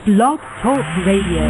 Blog Talk Radio.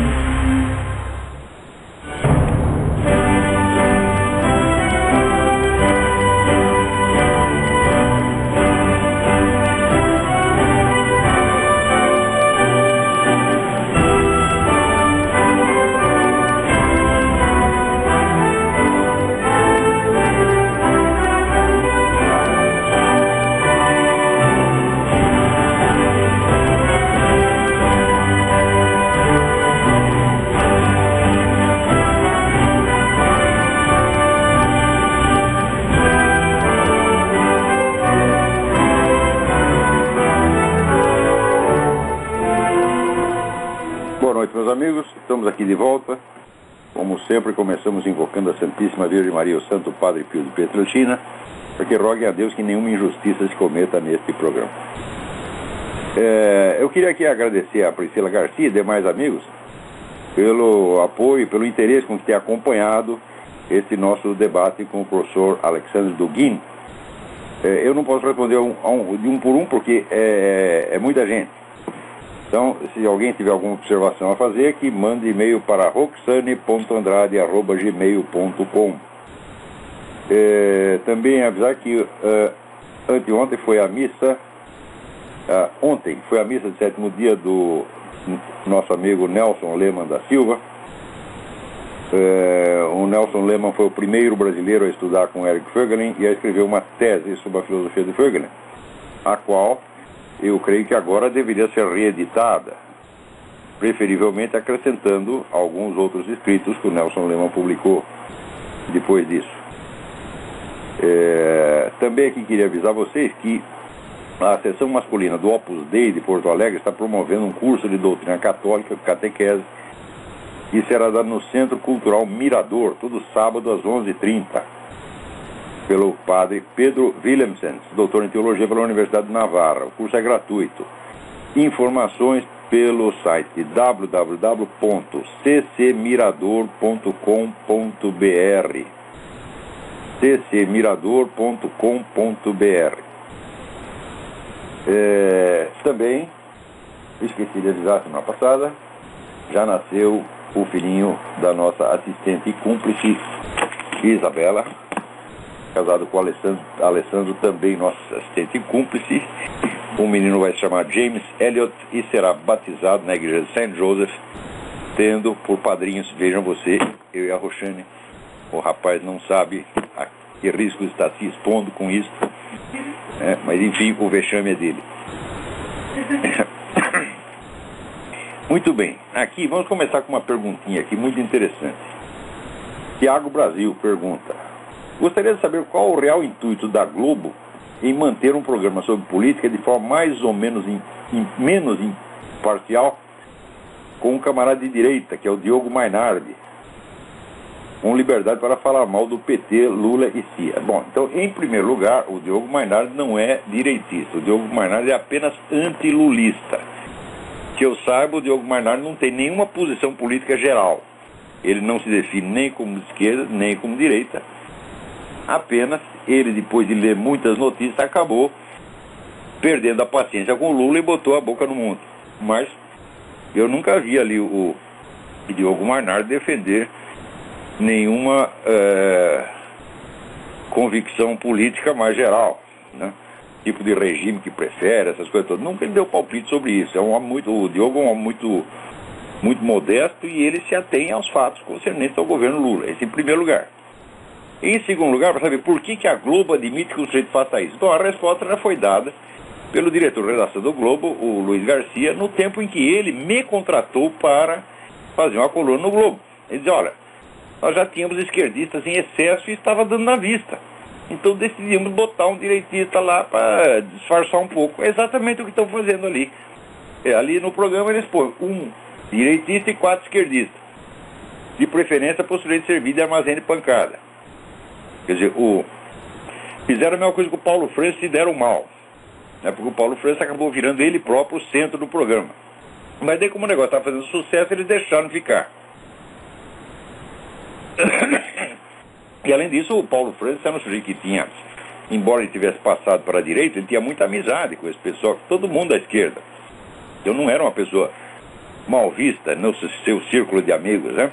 Meus amigos, estamos aqui de volta. Como sempre, começamos invocando a Santíssima Virgem Maria, o Santo Padre Pio de Pietrelcina, para que roguem a Deus que nenhuma injustiça se cometa neste programa. Eu queria aqui agradecer a Priscila Garcia e demais amigos pelo apoio, pelo interesse com que tem acompanhado esse nosso debate com o professor Alexandre Dugin. Eu não posso responder de um por um, porque é muita gente. Então, se alguém tiver alguma observação a fazer, que mande e-mail para roxane.andrade@gmail.com. Também avisar que anteontem foi a missa, ontem foi a missa de sétimo dia do nosso amigo Nelson Lehmann da Silva. O Nelson Lehmann foi o primeiro brasileiro a estudar com Eric Voegelin e a escrever uma tese sobre a filosofia de Voegelin, a qual eu creio que agora deveria ser reeditada, preferivelmente acrescentando alguns outros escritos que o Nelson Lehmann publicou depois disso. Também aqui queria avisar vocês que a seção masculina do Opus Dei de Porto Alegre está promovendo um curso de doutrina católica, catequese, que será dado no Centro Cultural Mirador, todo sábado às 11h30. Pelo padre Pedro Willemsen, doutor em teologia pela Universidade de Navarra. O curso é gratuito. Informações pelo site www.ccmirador.com.br ccmirador.com.br. Também, esqueci de avisar semana passada, já nasceu o filhinho da nossa assistente e cúmplice Isabela, casado com o Alessandro, também nosso assistente e cúmplice. O menino vai se chamar James Elliot e será batizado na igreja de St. Joseph, tendo por padrinhos, vejam você, eu e a Roxane. O rapaz não sabe a que risco está se expondo com isso, mas enfim, o vexame é dele. Muito bem, aqui vamos começar com uma perguntinha aqui muito interessante. Tiago Brasil pergunta: gostaria de saber qual o real intuito da Globo em manter um programa sobre política de forma mais ou menos menos imparcial com um camarada de direita, que é o Diogo Mainardi, com liberdade para falar mal do PT, Lula e Cia. Bom, então, em primeiro lugar, o Diogo Mainardi não é direitista. O Diogo Mainardi é apenas antilulista. Que eu saiba, o Diogo Mainardi não tem nenhuma posição política geral. Ele não se define nem como esquerda, nem como direita. Apenas ele, depois de ler muitas notícias, acabou perdendo a paciência com o Lula e botou a boca no mundo. Mas eu nunca vi ali o Diogo Mainardi defender nenhuma convicção política mais geral, né? Tipo de regime que prefere, essas coisas todas. Nunca ele deu palpite sobre isso. O Diogo é um homem muito modesto e ele se atém aos fatos concernentes ao governo Lula. Esse em primeiro lugar. Em segundo lugar, para saber por que a Globo admite que o sujeito faça isso. Bom, a resposta já foi dada pelo diretor de redação do Globo, o Luiz Garcia, no tempo em que ele me contratou para fazer uma coluna no Globo. Ele disse: olha, nós já tínhamos esquerdistas em excesso e estava dando na vista. Então decidimos botar um direitista lá para disfarçar um pouco. É exatamente o que estão fazendo ali. Ali no programa eles põem um direitista e 4 esquerdistas. De preferência para o sujeito servir de armazém de pancada. Quer dizer, fizeram a mesma coisa com o Paulo Francis e deram mal. Porque o Paulo Francis acabou virando ele próprio o centro do programa. Mas daí, como o negócio estava fazendo sucesso, eles deixaram ficar. E além disso, o Paulo Francis era um sujeito que tinha, embora ele tivesse passado para a direita, ele tinha muita amizade com esse pessoal, todo mundo da esquerda. Eu não era uma pessoa mal vista no seu círculo de amigos, né?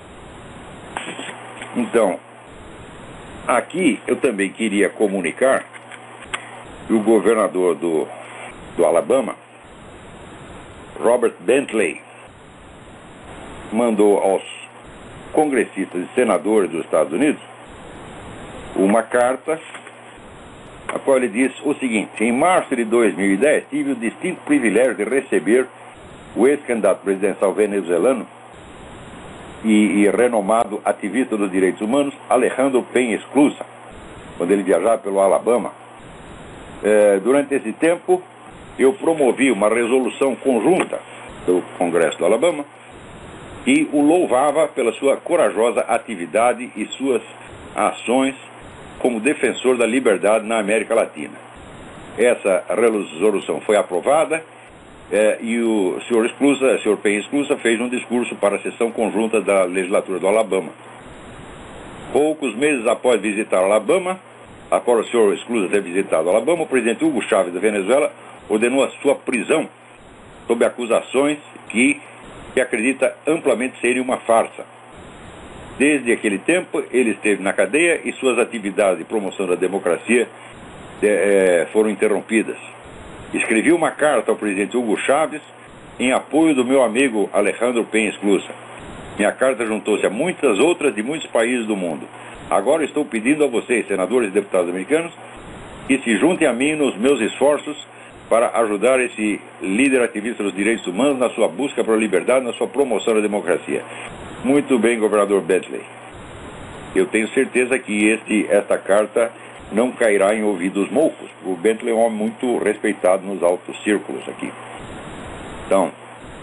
Então, aqui eu também queria comunicar que o governador do Alabama, Robert Bentley, mandou aos congressistas e senadores dos Estados Unidos uma carta a qual ele diz o seguinte: em março de 2010 tive o distinto privilégio de receber o ex-candidato presidencial venezuelano e renomado ativista dos direitos humanos Alejandro Penha Esclusa, quando ele viajava pelo Alabama. Durante esse tempo eu promovi uma resolução conjunta do Congresso do Alabama e o louvava pela sua corajosa atividade e suas ações como defensor da liberdade na América Latina. Essa resolução foi aprovada e o senhor Penha Esclusa fez um discurso para a sessão conjunta da legislatura do Alabama. Poucos meses após visitar o Alabama, após o senhor Esclusa ter visitado o Alabama, o presidente Hugo Chávez da Venezuela ordenou a sua prisão sob acusações que acredita amplamente serem uma farsa. Desde aquele tempo, ele esteve na cadeia e suas atividades de promoção da democracia foram interrompidas. Escrevi uma carta ao presidente Hugo Chávez em apoio do meu amigo Alejandro Penha Esclusa. Minha carta juntou-se a muitas outras de muitos países do mundo. Agora estou pedindo a vocês, senadores e deputados americanos, que se juntem a mim nos meus esforços para ajudar esse líder ativista dos direitos humanos na sua busca pela liberdade, na sua promoção da democracia. Muito bem, governador Bentley. Eu tenho certeza que esta carta não cairá em ouvidos moucos. O Bentley é um homem muito respeitado nos altos círculos aqui. Então,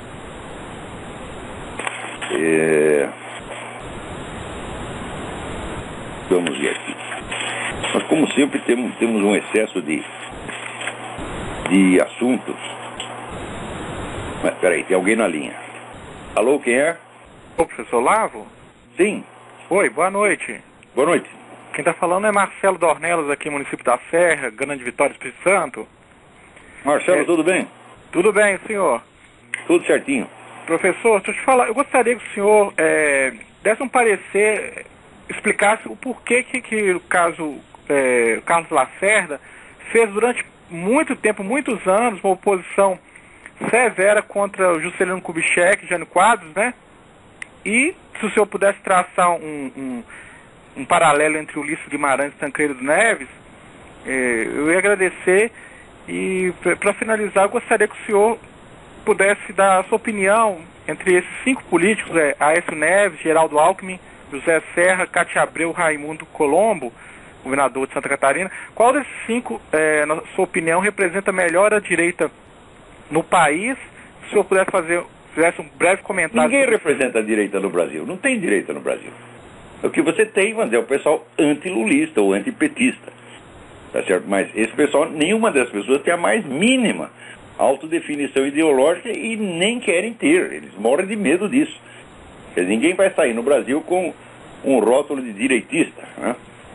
vamos ver aqui. Mas, como sempre, temos um excesso de assuntos. Mas, peraí, tem alguém na linha. Alô, quem é? Ô, professor Lavo? Sim. Oi, boa noite. Boa noite. Quem está falando é Marcelo Dornelas, aqui no município da Serra, Grande Vitória, Espírito Santo. Marcelo, tudo bem? Tudo bem, senhor? Tudo certinho. Professor, deixa eu te falar, eu gostaria que o senhor desse um parecer, explicasse o porquê que o caso Carlos Lacerda fez durante muito tempo, muitos anos, uma oposição severa contra o Juscelino Kubitschek e Jânio Quadros, né? E se o senhor pudesse traçar um paralelo entre Ulisses Guimarães e Tancredo Neves, eu ia agradecer. E para finalizar, eu gostaria que o senhor pudesse dar a sua opinião entre esses 5 políticos, Aécio Neves, Geraldo Alckmin, José Serra, Cátia Abreu, Raimundo Colombo, governador de Santa Catarina. Qual desses 5, na sua opinião, representa melhor a direita no país? Se o senhor fizesse um breve comentário. Ninguém representa a direita no Brasil. Não tem direita no Brasil. O que você tem, vamos dizer, é o pessoal antilulista ou antipetista. Tá certo? Mas esse pessoal, nenhuma dessas pessoas tem a mais mínima autodefinição ideológica e nem querem ter. Eles morrem de medo disso. Quer dizer, ninguém vai sair no Brasil com um rótulo de direitista, né?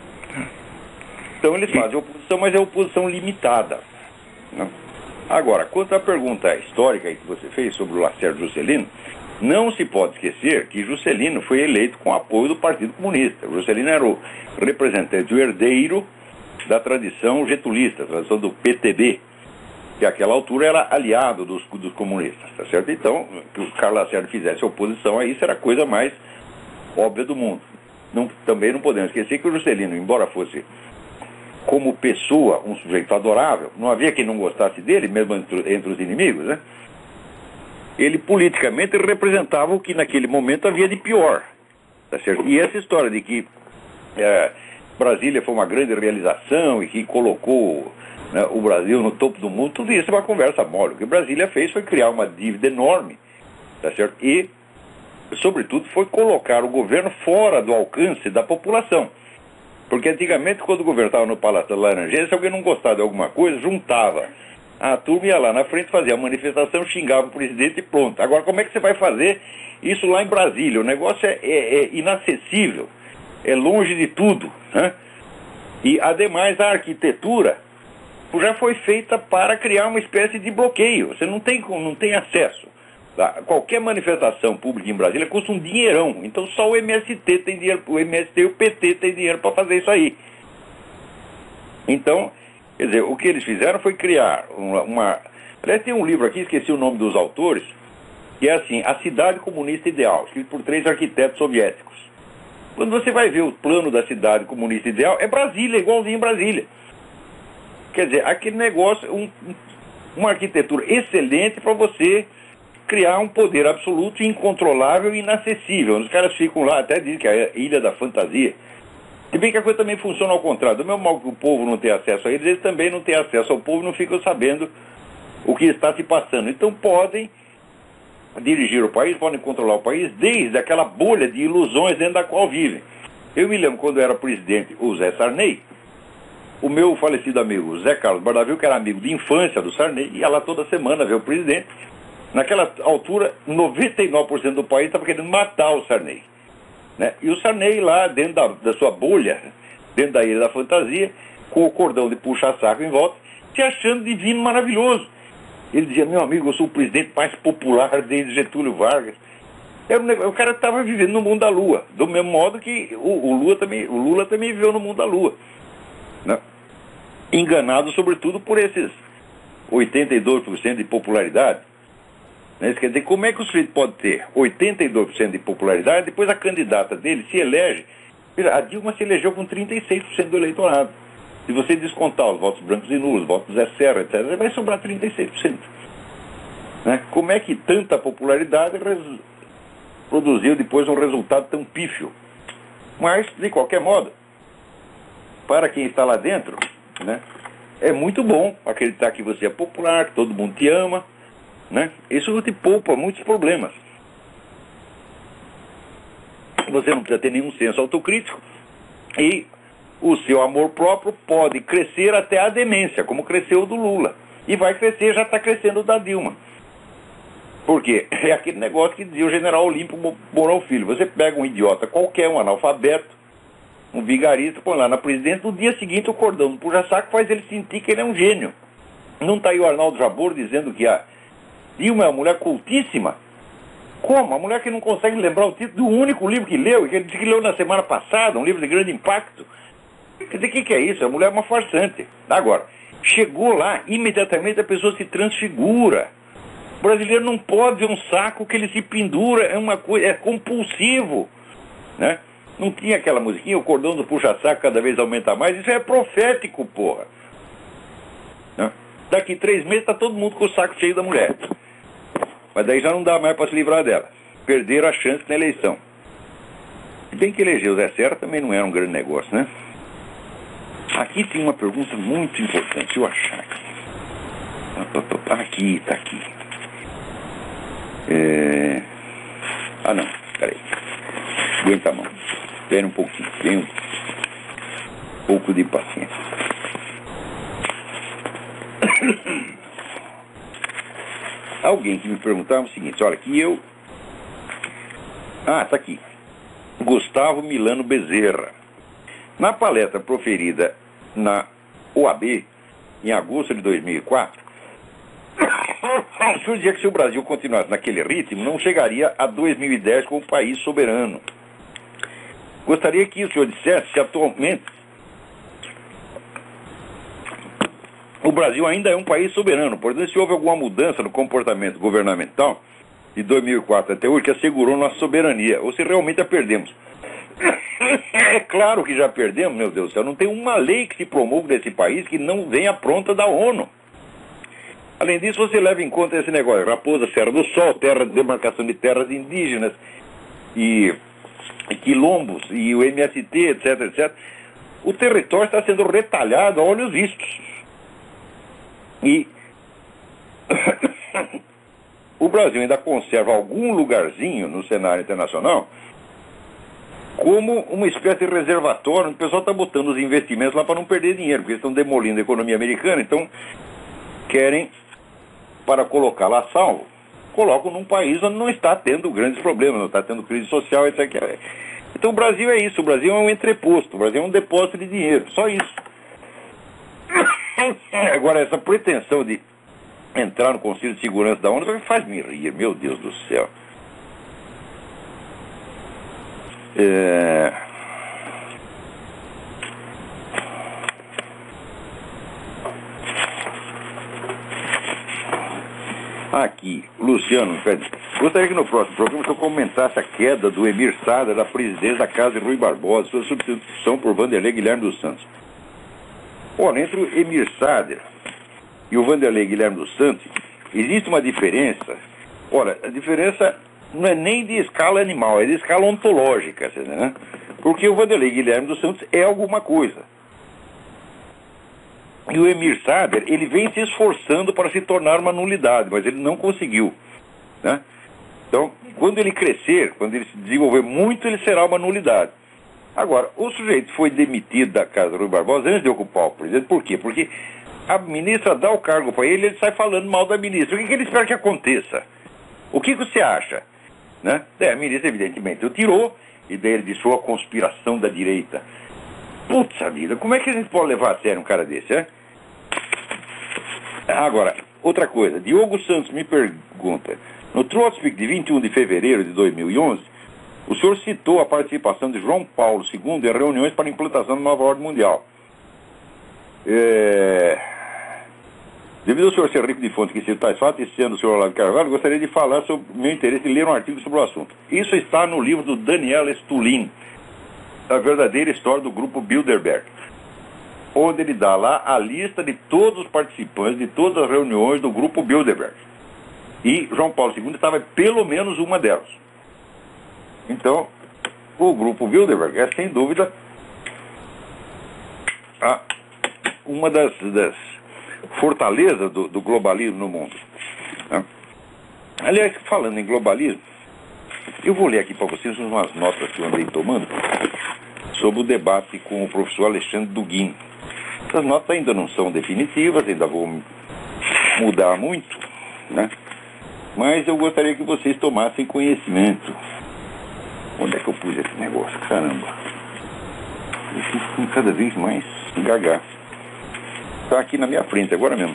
Então eles fazem oposição, mas é oposição limitada, né? Agora, quanto à pergunta histórica que você fez sobre o Lacerda Juscelino, não se pode esquecer que Juscelino foi eleito com apoio do Partido Comunista. O Juscelino era o representante, o herdeiro da tradição getulista, a tradição do PTB, que àquela altura era aliado dos comunistas, tá certo? Então, que o Carlos Lacerda fizesse oposição a isso era a coisa mais óbvia do mundo. Também não podemos esquecer que o Juscelino, embora fosse como pessoa um sujeito adorável, não havia quem não gostasse dele, mesmo entre os inimigos, né? Ele politicamente representava o que naquele momento havia de pior, tá certo? E essa história de que Brasília foi uma grande realização e que colocou, né, o Brasil no topo do mundo, tudo isso é uma conversa mole. O que Brasília fez foi criar uma dívida enorme, tá certo? E, sobretudo, foi colocar o governo fora do alcance da população. Porque antigamente, quando o governo estava no Palácio da Laranjeira, se alguém não gostava de alguma coisa, juntava a turma, ia lá na frente, fazia a manifestação, xingava o presidente e pronto. Agora, como é que você vai fazer isso lá em Brasília? O negócio é inacessível, é longe de tudo, né? E, ademais, a arquitetura já foi feita para criar uma espécie de bloqueio. Você não tem acesso. Tá? Qualquer manifestação pública em Brasília custa um dinheirão. Então só o MST tem dinheiro, o MST e o PT tem dinheiro para fazer isso aí. Então, quer dizer, o que eles fizeram foi criar uma... Aliás, tem um livro aqui, esqueci o nome dos autores, que é assim, A Cidade Comunista Ideal, escrito por 3 arquitetos soviéticos. Quando você vai ver o plano da cidade comunista ideal, é Brasília, igualzinho Brasília. Quer dizer, aquele negócio, uma arquitetura excelente para você criar um poder absoluto, incontrolável e inacessível. Os caras ficam lá, até dizem que é a Ilha da Fantasia. Se bem que a coisa também funciona ao contrário. Do mesmo modo que o povo não tem acesso a eles também não têm acesso ao povo, não ficam sabendo o que está se passando. Então podem dirigir o país, podem controlar o país desde aquela bolha de ilusões dentro da qual vivem. Eu me lembro quando era presidente o Zé Sarney, o meu falecido amigo Zé Carlos Bardavil, que era amigo de infância do Sarney, ia lá toda semana ver o presidente. Naquela altura, 99% do país estava querendo matar o Sarney. Né? E o Sarney lá dentro da sua bolha, dentro da Ilha da Fantasia, com o cordão de puxa-saco em volta, se achando divino, maravilhoso. Ele dizia, meu amigo, eu sou o presidente mais popular desde Getúlio Vargas. O cara estava vivendo no mundo da lua, do mesmo modo que o Lula também viveu no mundo da lua. Né? Enganado sobretudo por esses 82% de popularidade. Isso quer dizer, como é que o sujeito pode ter 82% de popularidade, depois a candidata dele se elege? A Dilma se elegeu com 36% do eleitorado. Se você descontar os votos brancos e nulos, votos Zé Serra, etc., vai sobrar 36%. Né? Como é que tanta popularidade produziu depois um resultado tão pífio? Mas, de qualquer modo, para quem está lá dentro, né, é muito bom acreditar que você é popular, que todo mundo te ama. Né? Isso te poupa muitos problemas. Você não precisa ter nenhum senso autocrítico e o seu amor próprio pode crescer até a demência, como cresceu o do Lula. E vai crescer, já está crescendo o da Dilma. Por quê? É aquele negócio que dizia o general Olímpio Mourão Filho. Você pega um idiota qualquer, um analfabeto, um vigarista, põe lá na presidência, no dia seguinte o cordão do puxa-saco faz ele sentir que ele é um gênio. Não está aí o Arnaldo Jabor dizendo que a Dilma é uma mulher cultíssima? Como? A mulher que não consegue lembrar o título do único livro que leu, e que ele disse que leu na semana passada, um livro de grande impacto. Quer dizer, o que é isso? A mulher é uma farsante. Agora, chegou lá, imediatamente a pessoa se transfigura. O brasileiro não pode ver um saco que ele se pendura, é uma coisa, é compulsivo. Né? Não tinha aquela musiquinha, o cordão do puxa-saco cada vez aumenta mais, isso é profético, porra. Né? Daqui 3 meses está todo mundo com o saco cheio da mulher. Mas daí já não dá mais para se livrar dela. Perderam a chance na eleição. Se bem que eleger o Zé Serra também não era um grande negócio, né? Aqui tem uma pergunta muito importante, deixa eu achar aqui. Aqui, tá aqui. Ah não, peraí. Aguenta a mão. Espera um pouquinho, tem um pouco de paciência. Alguém que me perguntava o seguinte, olha, que eu... Ah, tá aqui. Gustavo Milano Bezerra. Na palestra proferida na OAB, em agosto de 2004, o senhor dizia que se o Brasil continuasse naquele ritmo, não chegaria a 2010 como país soberano. Gostaria que o senhor dissesse se atualmente o Brasil ainda é um país soberano. Portanto, se houve alguma mudança no comportamento governamental de 2004 até hoje que assegurou nossa soberania, ou se realmente a perdemos. É claro que já perdemos, meu Deus do céu. Não tem uma lei que se promulgue nesse país que não venha pronta da ONU. Além disso, você leva em conta esse negócio, Raposa, Serra do Sol, terra de demarcação de terras indígenas, e quilombos, e o MST, etc, etc. O território está sendo retalhado a olhos vistos. E o Brasil ainda conserva algum lugarzinho no cenário internacional como uma espécie de reservatório, onde o pessoal está botando os investimentos lá para não perder dinheiro, porque eles estão demolindo a economia americana, então querem, para colocar lá salvo, colocam num país onde não está tendo grandes problemas, não está tendo crise social, etc. Então o Brasil é isso, o Brasil é um entreposto, o Brasil é um depósito de dinheiro, só isso. Agora, essa pretensão de entrar no Conselho de Segurança da ONU, faz-me rir, meu Deus do céu. Aqui, Luciano, gostaria que no próximo programa eu comentasse a queda do Emir Sader da presidência da Casa de Rui Barbosa, sua substituição por Vanderlei Guilherme dos Santos. Olha, entre o Emir Sader e o Vanderlei Guilherme dos Santos, existe uma diferença. Olha, a diferença não é nem de escala animal, é de escala ontológica, né? Porque o Vanderlei Guilherme dos Santos é alguma coisa. E o Emir Sader, ele vem se esforçando para se tornar uma nulidade, mas ele não conseguiu, né? Então, quando ele crescer, quando ele se desenvolver muito, ele será uma nulidade. Agora, o sujeito foi demitido da Casa Rui Barbosa antes de ocupar o presidente. Por quê? Porque a ministra dá o cargo para ele, ele sai falando mal da ministra. O que ele espera que aconteça? O que você acha? Né? A ministra, evidentemente, o tirou, e daí ele disse, a conspiração da direita. Putz, vida, como é que a gente pode levar a sério um cara desse, é? Agora, outra coisa, Diogo Santos me pergunta, no Trotspeak de 21 de fevereiro de 2011, o senhor citou a participação de João Paulo II em reuniões para a implantação da nova ordem mundial. Devido ao senhor ser rico de fontes que citam tais fatos, e sendo o senhor Olavo de Carvalho, gostaria de falar sobre o meu interesse em ler um artigo sobre o assunto. Isso está no livro do Daniel Stulin, A Verdadeira História do Grupo Bilderberg, onde ele dá lá a lista de todos os participantes de todas as reuniões do Grupo Bilderberg. E João Paulo II estava em pelo menos uma delas. Então, o Grupo Bilderberg é, sem dúvida, uma das fortalezas do globalismo no mundo, né? Aliás, falando em globalismo, eu vou ler aqui para vocês umas notas que eu andei tomando sobre o debate com o professor Alexandre Dugin. Essas notas ainda não são definitivas, ainda vou mudar muito, né? Mas eu gostaria que vocês tomassem conhecimento. Onde é que eu pus esse negócio? Caramba. Eu fico ficando cada vez mais gaga. Está aqui na minha frente, agora mesmo.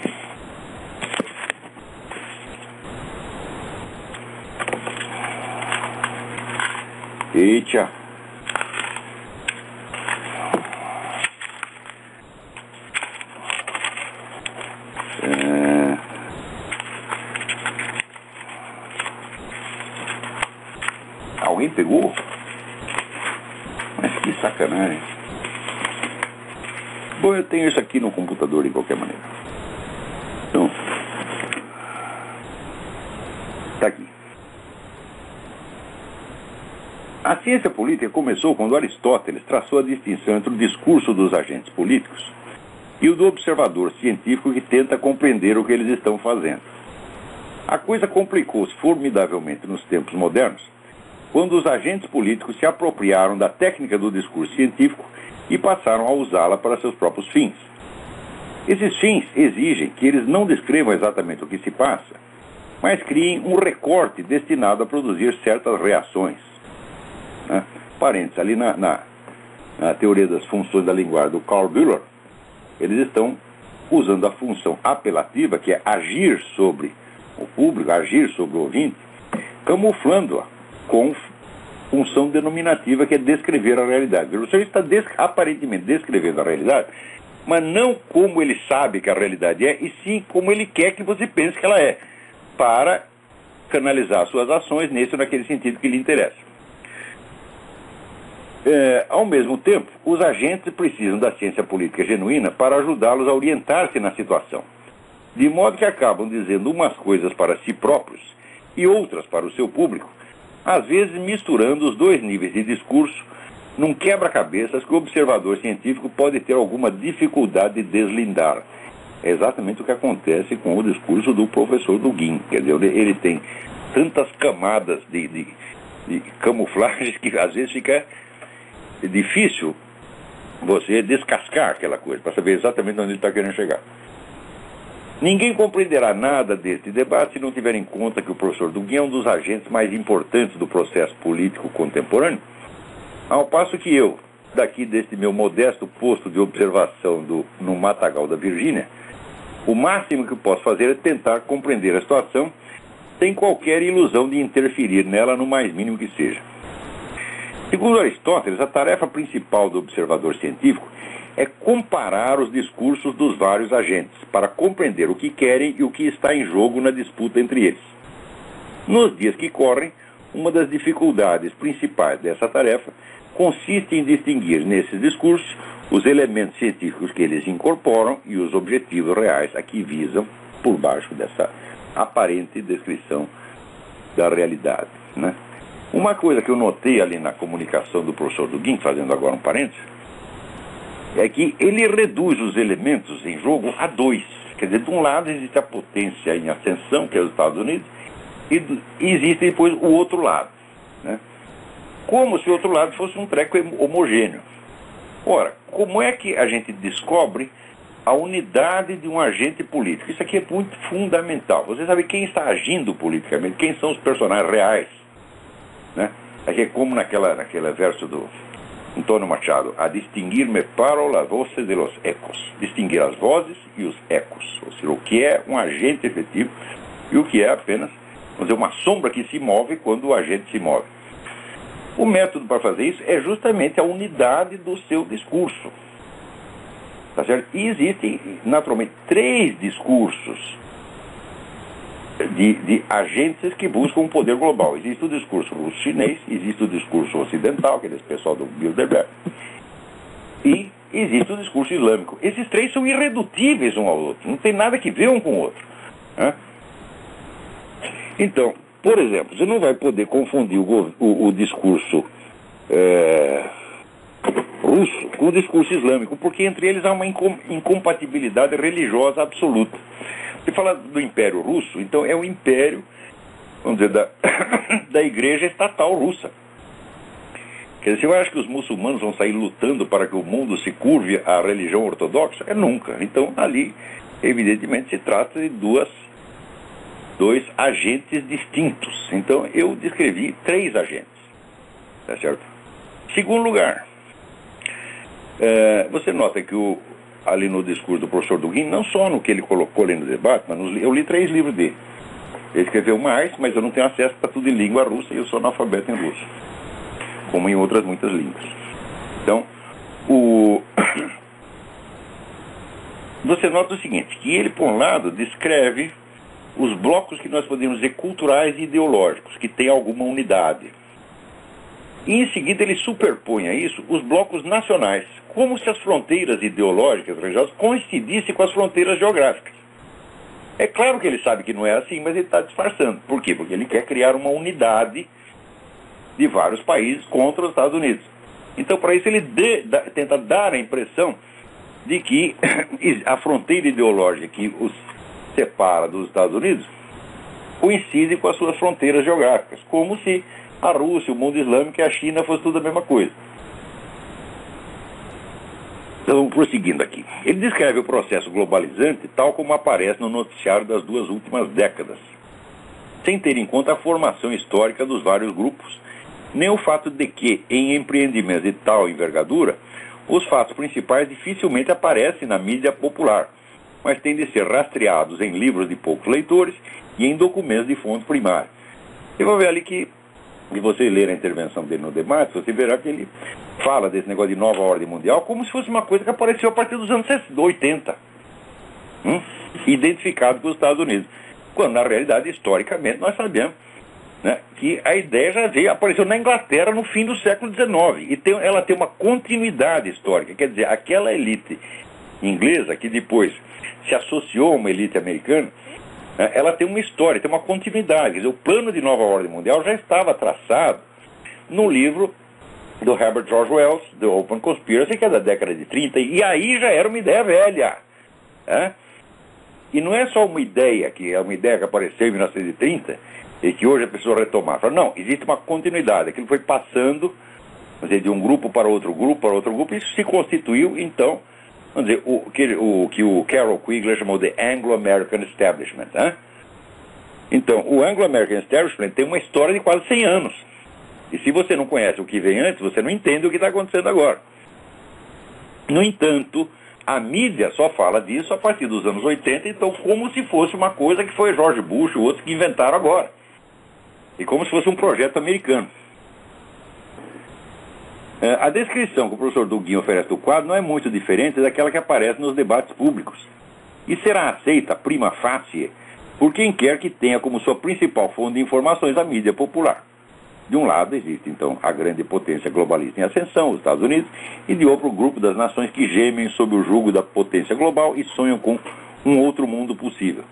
Eita. Alguém pegou? Mas que sacanagem. Bom, eu tenho isso aqui no computador de qualquer maneira. Então, tá aqui. A ciência política começou quando Aristóteles traçou a distinção entre o discurso dos agentes políticos e o do observador científico que tenta compreender o que eles estão fazendo. A coisa complicou-se formidavelmente nos tempos modernos, quando os agentes políticos se apropriaram da técnica do discurso científico e passaram a usá-la para seus próprios fins. Esses fins exigem que eles não descrevam exatamente o que se passa, mas criem um recorte destinado a produzir certas reações. Né? Parênteses, ali na teoria das funções da linguagem do Carl Bühler, eles estão usando a função apelativa, que é agir sobre o público, agir sobre o ouvinte, camuflando-a com função denominativa, que é descrever a realidade. O senhor está aparentemente descrevendo a realidade, mas não como ele sabe que a realidade é, e sim como ele quer que você pense que ela é, para canalizar suas ações nesse ou naquele sentido que lhe interessa. Ao mesmo tempo, os agentes precisam da ciência política genuína para ajudá-los a orientar-se na situação, de modo que acabam dizendo umas coisas para si próprios e outras para o seu público, às vezes misturando os dois níveis de discurso num quebra-cabeças que o observador científico pode ter alguma dificuldade de deslindar. É exatamente o que acontece com o discurso do professor Dugin. Quer dizer, ele tem tantas camadas de camuflagens que às vezes fica difícil você descascar aquela coisa, para saber exatamente onde ele está querendo chegar. Ninguém compreenderá nada deste debate se não tiver em conta que o professor Dugin é um dos agentes mais importantes do processo político contemporâneo, ao passo que eu, daqui deste meu modesto posto de observação no Matagal da Virgínia, O máximo que eu posso fazer é tentar compreender a situação sem qualquer ilusão de interferir nela no mais mínimo que seja. Segundo Aristóteles, a tarefa principal do observador científico é comparar os discursos dos vários agentes para compreender o que querem e o que está em jogo na disputa entre eles. Nos dias que correm, uma das dificuldades principais dessa tarefa consiste em distinguir nesses discursos os elementos científicos que eles incorporam e os objetivos reais a que visam por baixo dessa aparente descrição da realidade, né? Uma coisa que eu notei ali na comunicação do professor Dugin, fazendo agora um parênteses, é que ele reduz os elementos em jogo a dois. Quer dizer, de um lado existe a potência em ascensão, que é os Estados Unidos, e existe depois o outro lado, né? Como se o outro lado fosse um treco homogêneo. Ora, como é que a gente descobre a unidade de um agente político? Isso aqui é muito fundamental. Você sabe quem está agindo politicamente, quem são os personagens reais, né? Aqui é como naquele verso do Antônio Machado, a distinguir-me paro la voce de los ecos. Distinguir as vozes e os ecos. Ou seja, o que é um agente efetivo e o que é apenas, vamos dizer, uma sombra que se move quando o agente se move. O método para fazer isso é justamente a unidade do seu discurso. Tá certo? E existem, naturalmente, 3 discursos de agentes que buscam um poder global. Existe o discurso russo-chinês, existe o discurso ocidental, que é esse pessoal do Bilderberg, e existe o discurso islâmico. Esses 3 são irredutíveis um ao outro, não tem nada que ver um com o outro, né? Então, por exemplo, você não vai poder confundir o discurso russo com o discurso islâmico, porque entre eles há uma incompatibilidade religiosa absoluta. Você fala do Império Russo, então é o império, vamos dizer, da igreja estatal russa. Quer dizer, você acha que os muçulmanos vão sair lutando para que o mundo se curve à religião ortodoxa? É nunca. Então, ali, evidentemente, se trata de dois agentes distintos. Então, eu descrevi 3 agentes. Tá certo? Segundo lugar, você nota que ali no discurso do professor Dugin, não só no que ele colocou ali no debate, mas eu li 3 livros dele. Ele escreveu mais, mas eu não tenho acesso para tudo em língua russa e eu sou analfabeto em russo, como em outras muitas línguas. Então, você nota o seguinte, que ele, por um lado, descreve os blocos que nós podemos dizer culturais e ideológicos, que têm alguma unidade. E em seguida ele superpõe a isso os blocos nacionais, como se as fronteiras ideológicas, religiosas, coincidissem com as fronteiras geográficas. É claro que ele sabe que não é assim, mas ele está disfarçando. Por quê? Porque ele quer criar uma unidade de vários países contra os Estados Unidos. Então, para isso, ele tenta dar a impressão de que a fronteira ideológica que os separa dos Estados Unidos coincide com as suas fronteiras geográficas, como se a Rússia, o mundo islâmico e a China fosse tudo a mesma coisa. Então, prosseguindo aqui. Ele descreve o processo globalizante tal como aparece no noticiário das 2 últimas décadas, sem ter em conta a formação histórica dos vários grupos, nem o fato de que, em empreendimentos de tal envergadura, os fatos principais dificilmente aparecem na mídia popular, mas têm de ser rastreados em livros de poucos leitores e em documentos de fonte primária. Você vai ver ali que, se você ler a intervenção dele no debate, você verá que ele fala desse negócio de nova ordem mundial como se fosse uma coisa que apareceu a partir dos anos 80, identificado com os Estados Unidos, quando, na realidade, historicamente, nós sabemos, né, que a ideia já apareceu na Inglaterra no fim do século XIX, e ela tem uma continuidade histórica, quer dizer, aquela elite inglesa que depois se associou a uma elite americana, ela tem uma história, tem uma continuidade. Quer dizer, o plano de nova ordem mundial já estava traçado no livro do Herbert George Wells, The Open Conspiracy, que é da década de 30, e aí já era uma ideia velha. E não é só uma ideia que apareceu em 1930 e que hoje a pessoa retomar. Não, existe uma continuidade. Aquilo foi passando, vamos dizer, de um grupo para outro grupo, e isso se constituiu, então, vamos dizer, o que o Carol Quigley chamou de Anglo-American Establishment. Então, o Anglo-American Establishment tem uma história de quase 100 anos. E se você não conhece o que vem antes, você não entende o que está acontecendo agora. No entanto, a mídia só fala disso a partir dos anos 80, então como se fosse uma coisa que foi George Bush e outros que inventaram agora. E como se fosse um projeto americano. A descrição que o professor Dugin oferece do quadro não é muito diferente daquela que aparece nos debates públicos. E será aceita prima facie por quem quer que tenha como sua principal fonte de informações a mídia popular. De um lado existe, então, a grande potência globalista em ascensão, os Estados Unidos, e de outro, o grupo das nações que gemem sob o jugo da potência global e sonham com um outro mundo possível.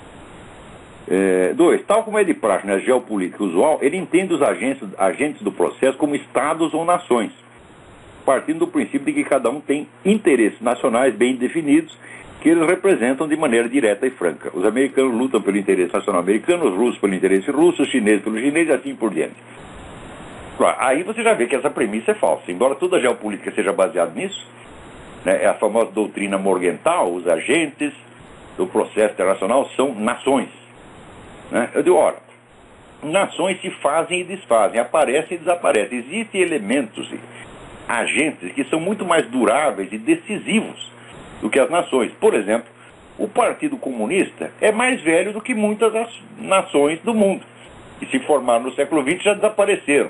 2. Tal como é de praxe na geopolítica usual, ele entende os agentes do processo como estados ou nações, partindo do princípio de que cada um tem interesses nacionais bem definidos, que eles representam de maneira direta e franca. Os americanos lutam pelo interesse nacional americano, os russos pelo interesse russo, os chineses pelo chinês e assim por diante. Claro, aí você já vê que essa premissa é falsa. Embora toda a geopolítica seja baseada nisso, né, é a famosa doutrina Morgenthau, os agentes do processo internacional são nações. Né? Eu digo, ora, nações se fazem e desfazem, aparecem e desaparecem. Existem elementos, agentes que são muito mais duráveis e decisivos do que as nações. Por exemplo, o Partido Comunista é mais velho do que muitas das nações do mundo, que se formaram no século XX já desapareceram.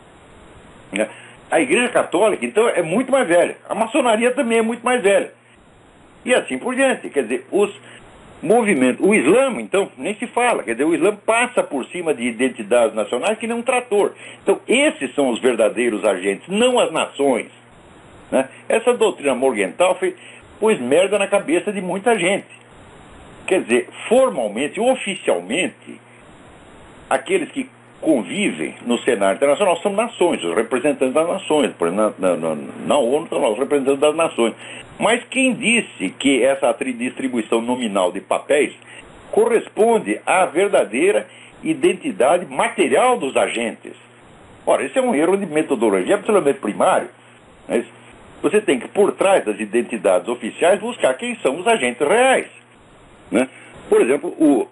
A Igreja Católica, então, é muito mais velha. A maçonaria também é muito mais velha. E assim por diante. Quer dizer, os movimentos... O Islã, então, nem se fala. Quer dizer, o Islã passa por cima de identidades nacionais que nem um trator. Então, esses são os verdadeiros agentes, não as nações. Né? Essa doutrina Morgenthau pôs merda na cabeça de muita gente. Quer dizer, formalmente, oficialmente, aqueles que convivem no cenário internacional são nações, os representantes das nações. Na ONU são os representantes das nações. Mas quem disse que essa distribuição nominal de papéis corresponde à verdadeira identidade material dos agentes? Ora, esse é um erro de metodologia absolutamente primário. Mas você tem que, por trás das identidades oficiais, buscar quem são os agentes reais. Né? Por exemplo, o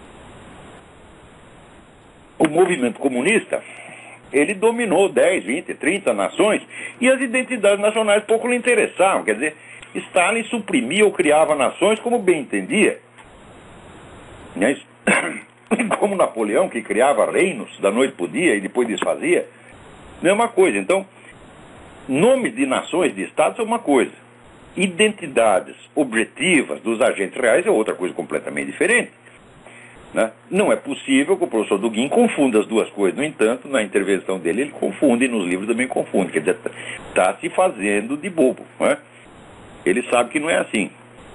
movimento comunista, ele dominou 10, 20, 30 nações e as identidades nacionais pouco lhe interessavam. Quer dizer, Stalin suprimia ou criava nações como bem entendia. Né? Como Napoleão, que criava reinos da noite para o dia e depois desfazia. Mesma coisa. Então, nomes de nações, de estados é uma coisa. Identidades objetivas dos agentes reais é outra coisa completamente diferente. Né? Não é possível que o professor Dugin confunda as duas coisas. No entanto, na intervenção dele, ele confunde, e nos livros também confunde. Quer dizer, está se fazendo de bobo. Né? Ele sabe que não é assim.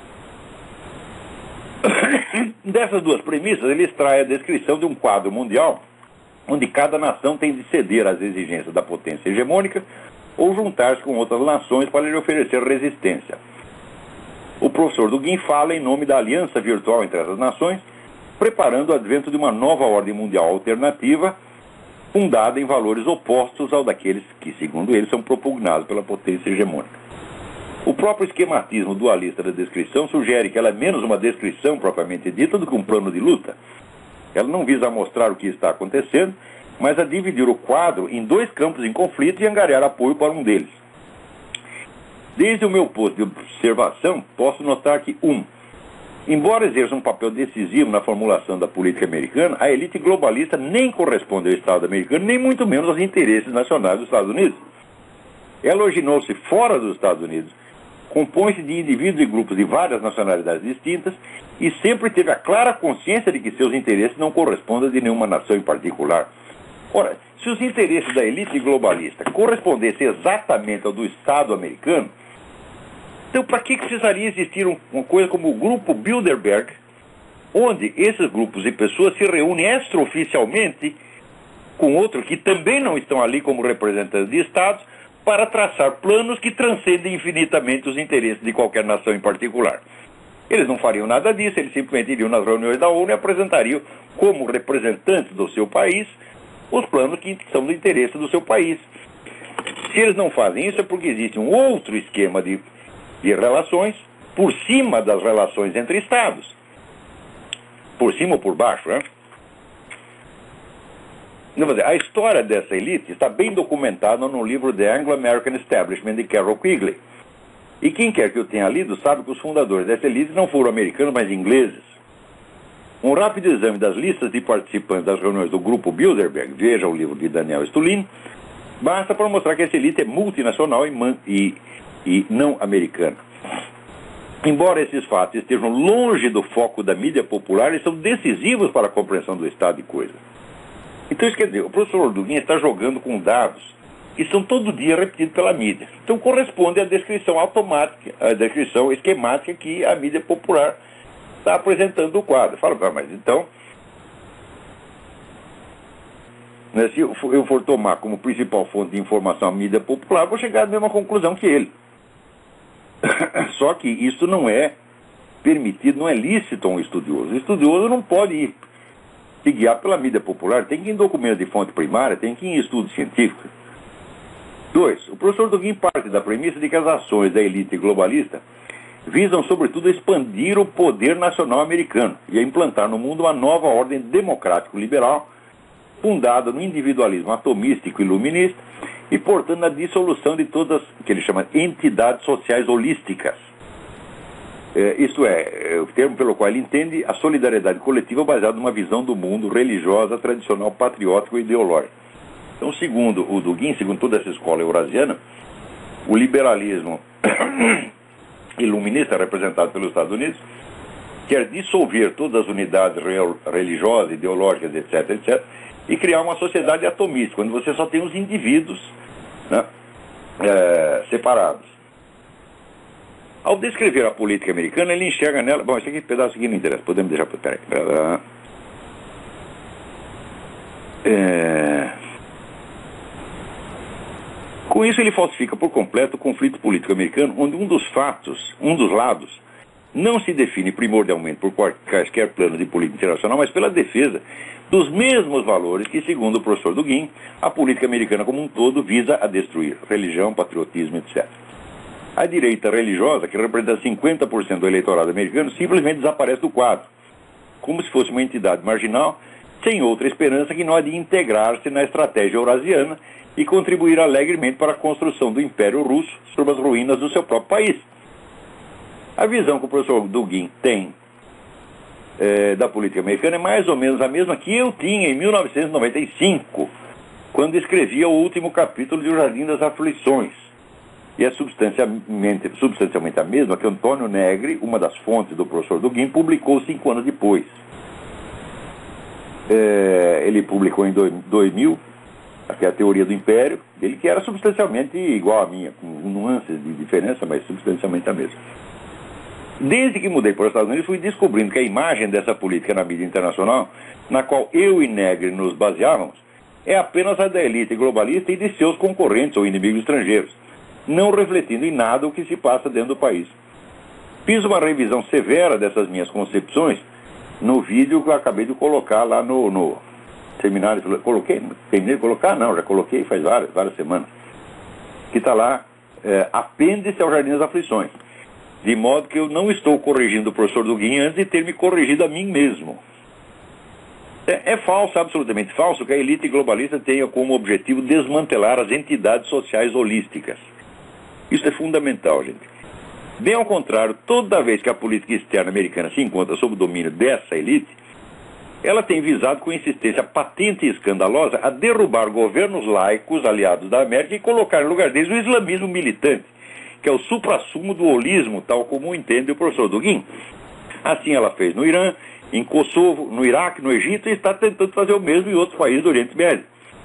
Dessas duas premissas, ele extrai a descrição de um quadro mundial onde cada nação tem de ceder às exigências da potência hegemônica ou juntar-se com outras nações para lhe oferecer resistência. O professor Dugin fala em nome da aliança virtual entre essas nações, preparando o advento de uma nova ordem mundial alternativa, fundada em valores opostos ao daqueles que, segundo ele, são propugnados pela potência hegemônica. O próprio esquematismo dualista da descrição sugere que ela é menos uma descrição propriamente dita do que um plano de luta. Ela não visa mostrar o que está acontecendo, mas a dividir o quadro em dois campos em conflito e angariar apoio para um deles. Desde o meu posto de observação, posso notar que, embora exerça um papel decisivo na formulação da política americana, a elite globalista nem corresponde ao Estado americano, nem muito menos aos interesses nacionais dos Estados Unidos. Ela originou-se fora dos Estados Unidos, compõe-se de indivíduos e grupos de várias nacionalidades distintas e sempre teve a clara consciência de que seus interesses não correspondem de nenhuma nação em particular. Ora, se os interesses da elite globalista correspondessem exatamente ao do Estado americano, então para que precisaria existir uma coisa como o Grupo Bilderberg, onde esses grupos e pessoas se reúnem extraoficialmente com outros que também não estão ali como representantes de Estados, para traçar planos que transcendem infinitamente os interesses de qualquer nação em particular. Eles não fariam nada disso, eles simplesmente iriam nas reuniões da ONU e apresentariam como representantes do seu país os planos que são do interesse do seu país. Se eles não fazem isso é porque existe um outro esquema de relações por cima das relações entre Estados. Por cima ou por baixo, né? A história dessa elite está bem documentada no livro The Anglo-American Establishment de Carroll Quigley. E quem quer que eu tenha lido sabe que os fundadores dessa elite não foram americanos, mas ingleses. Um rápido exame das listas de participantes das reuniões do Grupo Bilderberg, veja o livro de Daniel Stulin, basta para mostrar que essa elite é multinacional e não americana. Embora esses fatos estejam longe do foco da mídia popular, eles são decisivos para a compreensão do estado de coisas. Então, isso quer dizer, o professor Dugin está jogando com dados que são todo dia repetidos pela mídia. Então, corresponde à descrição automática, à descrição esquemática que a mídia popular está apresentando do quadro. Fala, mas então, né, se eu for tomar como principal fonte de informação a mídia popular, vou chegar à mesma conclusão que ele. Só que isso não é permitido, não é lícito a um estudioso. O estudioso não pode se guiar pela mídia popular, tem que ir em documentos de fonte primária, tem que ir em estudos científicos. 2. O professor Dugin parte da premissa de que as ações da elite globalista visam, sobretudo, expandir o poder nacional americano e a implantar no mundo uma nova ordem democrático-liberal fundada no individualismo atomístico e iluminista e, portanto, na dissolução de todas, que ele chama entidades sociais holísticas. Isto é, o termo pelo qual ele entende a solidariedade coletiva baseada numa visão do mundo religiosa, tradicional, patriótica e ideológica. Então, segundo o Dugin, segundo toda essa escola eurasiana, o liberalismo iluminista representado pelos Estados Unidos quer dissolver todas as unidades religiosas, ideológicas, etc., etc., e criar uma sociedade atomista, onde você só tem os indivíduos, né, separados. Ao descrever a política americana, ele enxerga nela... Bom, esse pedaço aqui não interessa, podemos deixar... Peraí. Com isso, ele falsifica por completo o conflito político americano, onde um dos lados, não se define primordialmente por quaisquer planos de política internacional, mas pela defesa dos mesmos valores que, segundo o professor Dugin, a política americana como um todo visa a destruir: religião, patriotismo, etc. A direita religiosa, que representa 50% do eleitorado americano, simplesmente desaparece do quadro, como se fosse uma entidade marginal, sem outra esperança que não a de integrar-se na estratégia eurasiana e contribuir alegremente para a construção do Império Russo sobre as ruínas do seu próprio país. A visão que o professor Dugin tem da política americana é mais ou menos a mesma que eu tinha em 1995, quando escrevia o último capítulo de O Jardim das Aflições. E é substancialmente a mesma que Antônio Negri, uma das fontes do professor Dugin, publicou 5 anos depois. Ele publicou em 2000, que é a Teoria do Império, dele, que era substancialmente igual à minha, com nuances de diferença, mas substancialmente a mesma. Desde que mudei para os Estados Unidos, fui descobrindo que a imagem dessa política na mídia internacional, na qual eu e Negri nos baseávamos, é apenas a da elite globalista e de seus concorrentes ou inimigos estrangeiros, não refletindo em nada o que se passa dentro do país. Fiz uma revisão severa dessas minhas concepções no vídeo que eu acabei de colocar lá no seminário. Terminei de colocar? Não, já coloquei faz várias semanas. Que está lá, apêndice ao Jardim das Aflições. De modo que eu não estou corrigindo o professor Dugin antes de ter me corrigido a mim mesmo. É falso, absolutamente falso, que a elite globalista tenha como objetivo desmantelar as entidades sociais holísticas. Isso é fundamental, gente. Bem ao contrário, toda vez que a política externa americana se encontra sob o domínio dessa elite, ela tem visado com insistência patente e escandalosa a derrubar governos laicos aliados da América e colocar em lugar deles o islamismo militante, que é o suprassumo do holismo, tal como entende o professor Dugin. Assim ela fez no Irã, em Kosovo, no Iraque, no Egito, e está tentando fazer o mesmo em outros países do Oriente Médio.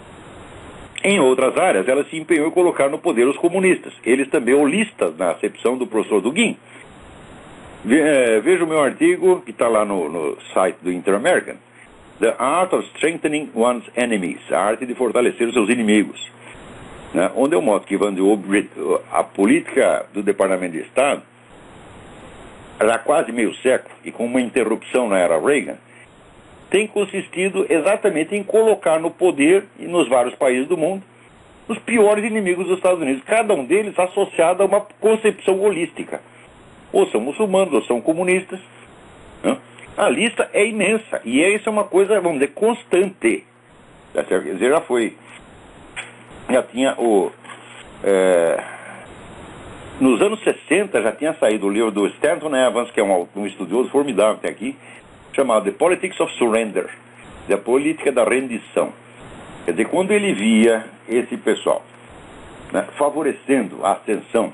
Em outras áreas, ela se empenhou em colocar no poder os comunistas, eles também holistas na acepção do professor Dugin. Veja o meu artigo, que está lá no site do Inter-American, The Art of Strengthening One's Enemies, a arte de fortalecer os seus inimigos, né? Onde eu mostro que a política do Departamento de Estado, já há quase meio século, e com uma interrupção na era Reagan, tem consistido exatamente em colocar no poder, e nos vários países do mundo, os piores inimigos dos Estados Unidos, cada um deles associado a uma concepção holística. Ou são muçulmanos, ou são comunistas, né? A lista é imensa, e isso é uma coisa, vamos dizer, constante. Quer dizer, já tinha Nos anos 60 já tinha saído o livro do Stanton Evans, que é um estudioso formidável que tem aqui, chamado The Politics of Surrender, da política da rendição. Quer dizer, quando ele via esse pessoal, né, favorecendo a ascensão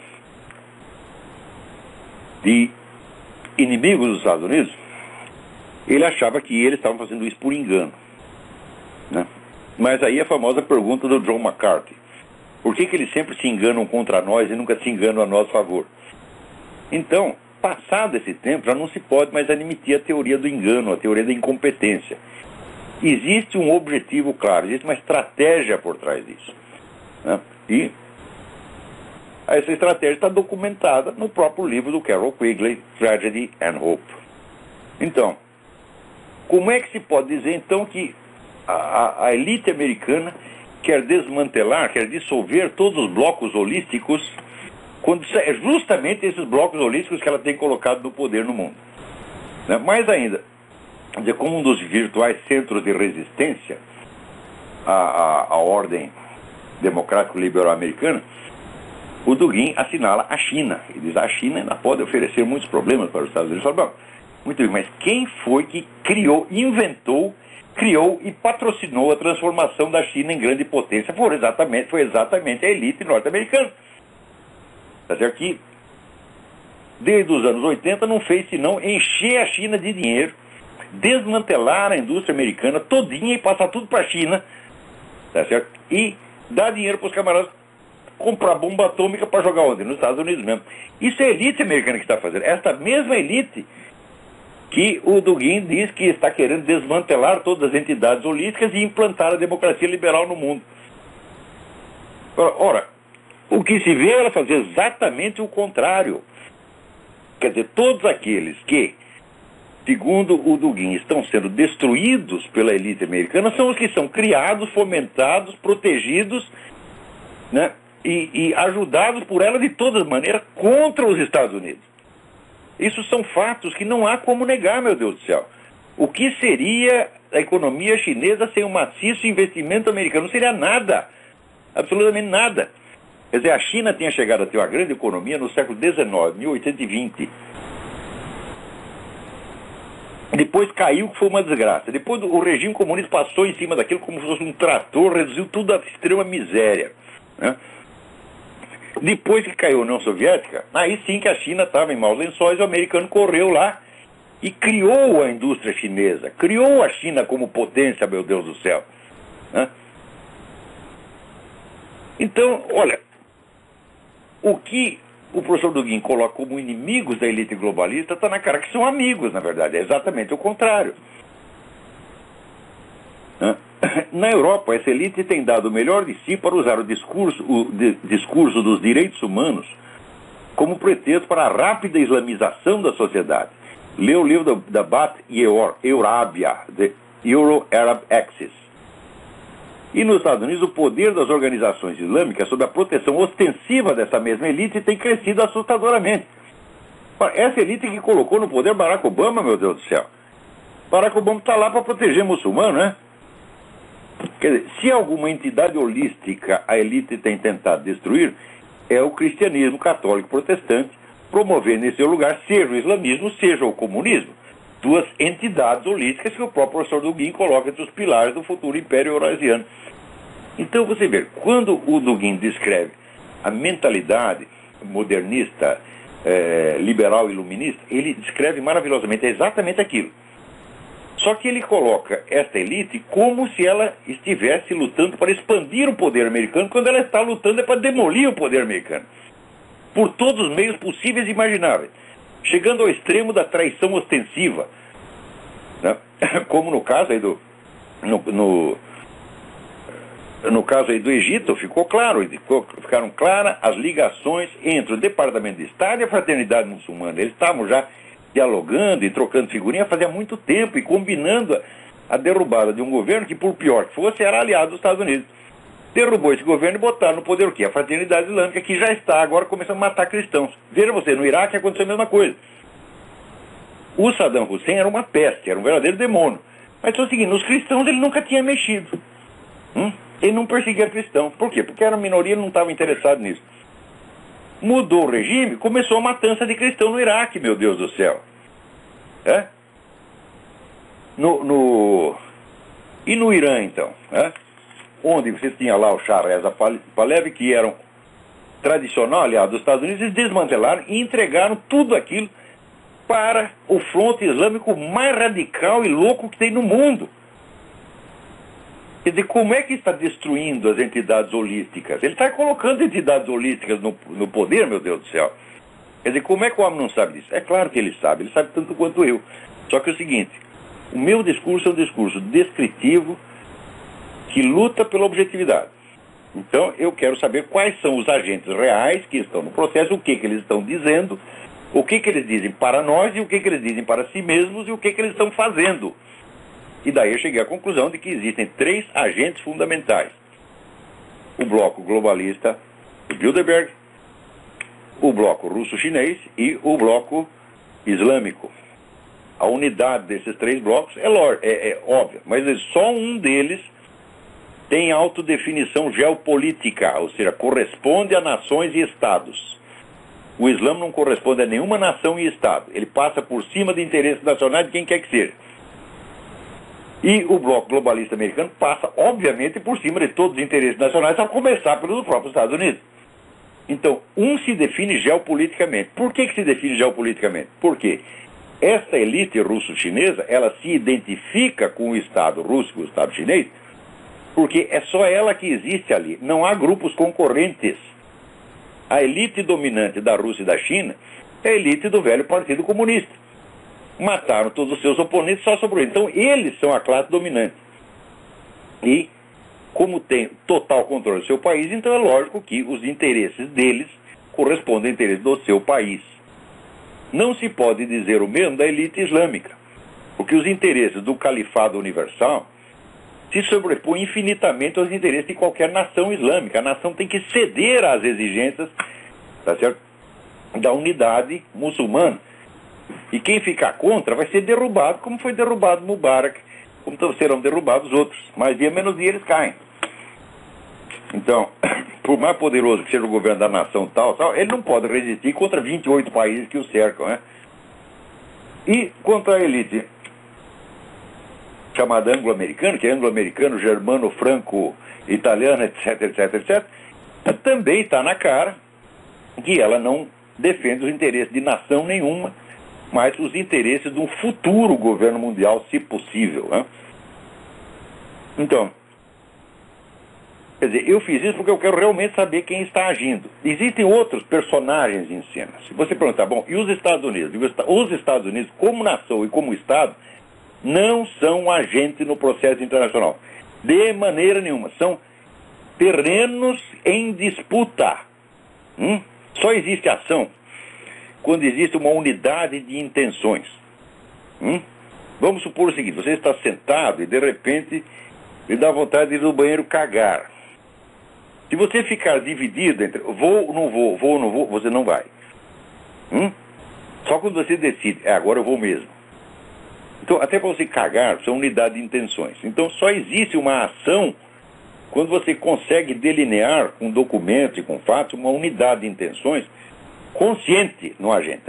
de inimigos dos Estados Unidos, ele achava que eles estavam fazendo isso por engano, né? Mas aí a famosa pergunta do John McCarthy: por que eles sempre se enganam contra nós e nunca se enganam a nosso favor? Então, passado esse tempo, já não se pode mais admitir a teoria do engano, a teoria da incompetência. Existe um objetivo claro, existe uma estratégia por trás disso, né? E essa estratégia está documentada no próprio livro do Carroll Quigley, Tragedy and Hope. Então, como é que se pode dizer, então, que a elite americana quer desmantelar, quer dissolver todos os blocos holísticos, quando é justamente esses blocos holísticos que ela tem colocado no poder no mundo, né? Mais ainda, como um dos virtuais centros de resistência à ordem democrático-liberal americana, o Dugin assinala a China. Ele diz: a China ainda pode oferecer muitos problemas para os Estados Unidos. Ele fala: bom, muito bem, mas quem foi que criou e patrocinou a transformação da China em grande potência? Foi exatamente a elite norte-americana. Tá certo? Que desde os anos 80 não fez senão encher a China de dinheiro, desmantelar a indústria americana todinha e passar tudo para a China, tá certo? E dar dinheiro para os camaradas comprar bomba atômica para jogar onde? Nos Estados Unidos mesmo. Isso é a elite americana que está fazendo. Esta mesma elite que o Dugin diz que está querendo desmantelar todas as entidades holísticas e implantar a democracia liberal no mundo. Ora, o que se vê é fazer exatamente o contrário. Quer dizer, todos aqueles que, segundo o Dugin, estão sendo destruídos pela elite americana são os que são criados, fomentados, protegidos, né, e ajudados por ela de todas maneiras contra os Estados Unidos. Isso são fatos que não há como negar, meu Deus do céu. O que seria a economia chinesa sem um maciço investimento americano? Não seria nada, absolutamente nada. Quer dizer, a China tinha chegado a ter uma grande economia no século XIX, 1820. Depois caiu, que foi uma desgraça. Depois o regime comunista passou em cima daquilo como se fosse um trator, reduziu tudo à extrema miséria, né? Depois que caiu a União Soviética, aí sim que a China estava em maus lençóis, o americano correu lá e criou a indústria chinesa, criou a China como potência, meu Deus do céu, né? Então, olha, o que o professor Dugin coloca como inimigos da elite globalista está na cara que são amigos, na verdade, é exatamente o contrário, né? Na Europa, essa elite tem dado o melhor de si para usar o discurso dos direitos humanos como pretexto para a rápida islamização da sociedade. Lê o livro da Bat Eurabia, The Euro-Arab Axis. E nos Estados Unidos, o poder das organizações islâmicas sob a proteção ostensiva dessa mesma elite tem crescido assustadoramente. Essa elite que colocou no poder Barack Obama, meu Deus do céu. Barack Obama está lá para proteger muçulmano, né? Quer dizer, se alguma entidade holística a elite tem tentado destruir, é o cristianismo católico protestante, promovendo em seu lugar seja o islamismo, seja o comunismo. Duas entidades holísticas que o próprio professor Dugin coloca entre os pilares do futuro império eurasiano. Então você vê, quando o Dugin descreve a mentalidade modernista, liberal e iluminista, ele descreve maravilhosamente, é exatamente aquilo. Só que ele coloca esta elite como se ela estivesse lutando para expandir o poder americano, quando ela está lutando é para demolir o poder americano, por todos os meios possíveis e imagináveis, chegando ao extremo da traição ostensiva, né? Como no caso aí no caso aí do Egito, ficaram claras as ligações entre o Departamento de Estado e a Fraternidade Muçulmana. Eles estavam já dialogando e trocando figurinha fazia muito tempo e combinando a derrubada de um governo que, por pior que fosse, era aliado dos Estados Unidos. Derrubou esse governo e botaram no poder o quê? A Fraternidade Islâmica, que já está agora começando a matar cristãos. Veja você, no Iraque aconteceu a mesma coisa. O Saddam Hussein era uma peste, era um verdadeiro demônio. Mas é o seguinte, nos cristãos ele nunca tinha mexido. Ele não perseguia cristãos. Por quê? Porque era minoria e não estava interessado nisso. Mudou o regime, começou a matança de cristão no Iraque, meu Deus do céu. E no Irã, então, onde você tinha lá o Shah Reza Pahlavi, que eram tradicional aliado dos Estados Unidos, eles desmantelaram e entregaram tudo aquilo para o fronte islâmico mais radical e louco que tem no mundo. Quer dizer, como é que está destruindo as entidades holísticas? Ele está colocando entidades holísticas no poder, meu Deus do céu. Quer dizer, como é que o homem não sabe disso? É claro que ele sabe tanto quanto eu. Só que é o seguinte, o meu discurso é um discurso descritivo que luta pela objetividade. Então, eu quero saber quais são os agentes reais que estão no processo, o que eles estão dizendo, o que eles dizem para nós e o que eles dizem para si mesmos e o que eles estão fazendo. E daí eu cheguei à conclusão de que existem 3 agentes fundamentais. O bloco globalista de Bilderberg, o bloco russo-chinês e o bloco islâmico. A unidade desses 3 blocos é óbvia, mas só um deles tem autodefinição geopolítica, ou seja, corresponde a nações e estados. O Islã não corresponde a nenhuma nação e estado. Ele passa por cima de interesses nacionais de quem quer que seja. E o bloco globalista americano passa, obviamente, por cima de todos os interesses nacionais, a começar pelos próprios Estados Unidos. Então, um se define geopoliticamente. Por que se define geopoliticamente? Porque essa elite russo-chinesa, ela se identifica com o Estado russo, com o Estado chinês, porque é só ela que existe ali. Não há grupos concorrentes. A elite dominante da Rússia e da China é a elite do velho Partido Comunista. Mataram todos os seus oponentes, só sobrou. Então, eles são a classe dominante. E, como tem total controle do seu país, então é lógico que os interesses deles correspondem aos interesses do seu país. Não se pode dizer o mesmo da elite islâmica, porque os interesses do califado universal se sobrepõem infinitamente aos interesses de qualquer nação islâmica. A nação tem que ceder às exigências, tá certo, da unidade muçulmana. E quem ficar contra vai ser derrubado, como foi derrubado Mubarak, como serão derrubados outros. Mais dia, menos dia, eles caem. Então, por mais poderoso que seja o governo da nação tal, ele não pode resistir contra 28 países que o cercam, né? E quanto à elite chamada anglo-americana, que é anglo-americano, germano, franco, italiano, etc, etc, etc, também está na cara que ela não defende os interesses de nação nenhuma, mas os interesses de um futuro governo mundial, se possível, né? Então, quer dizer, eu fiz isso porque eu quero realmente saber quem está agindo. Existem outros personagens em cena. Se você perguntar, bom, e os Estados Unidos? Os Estados Unidos, como nação e como Estado, não são agentes no processo internacional. De maneira nenhuma. São terrenos em disputa. Só existe ação quando existe uma unidade de intenções. Vamos supor o seguinte, você está sentado e de repente lhe dá vontade de ir no banheiro cagar. Se você ficar dividido entre vou, não vou, você não vai. Só quando você decide, agora eu vou mesmo. Então, até para você cagar, são unidade de intenções. Então, só existe uma ação quando você consegue delinear com documentos e com fatos uma unidade de intenções consciente no agente.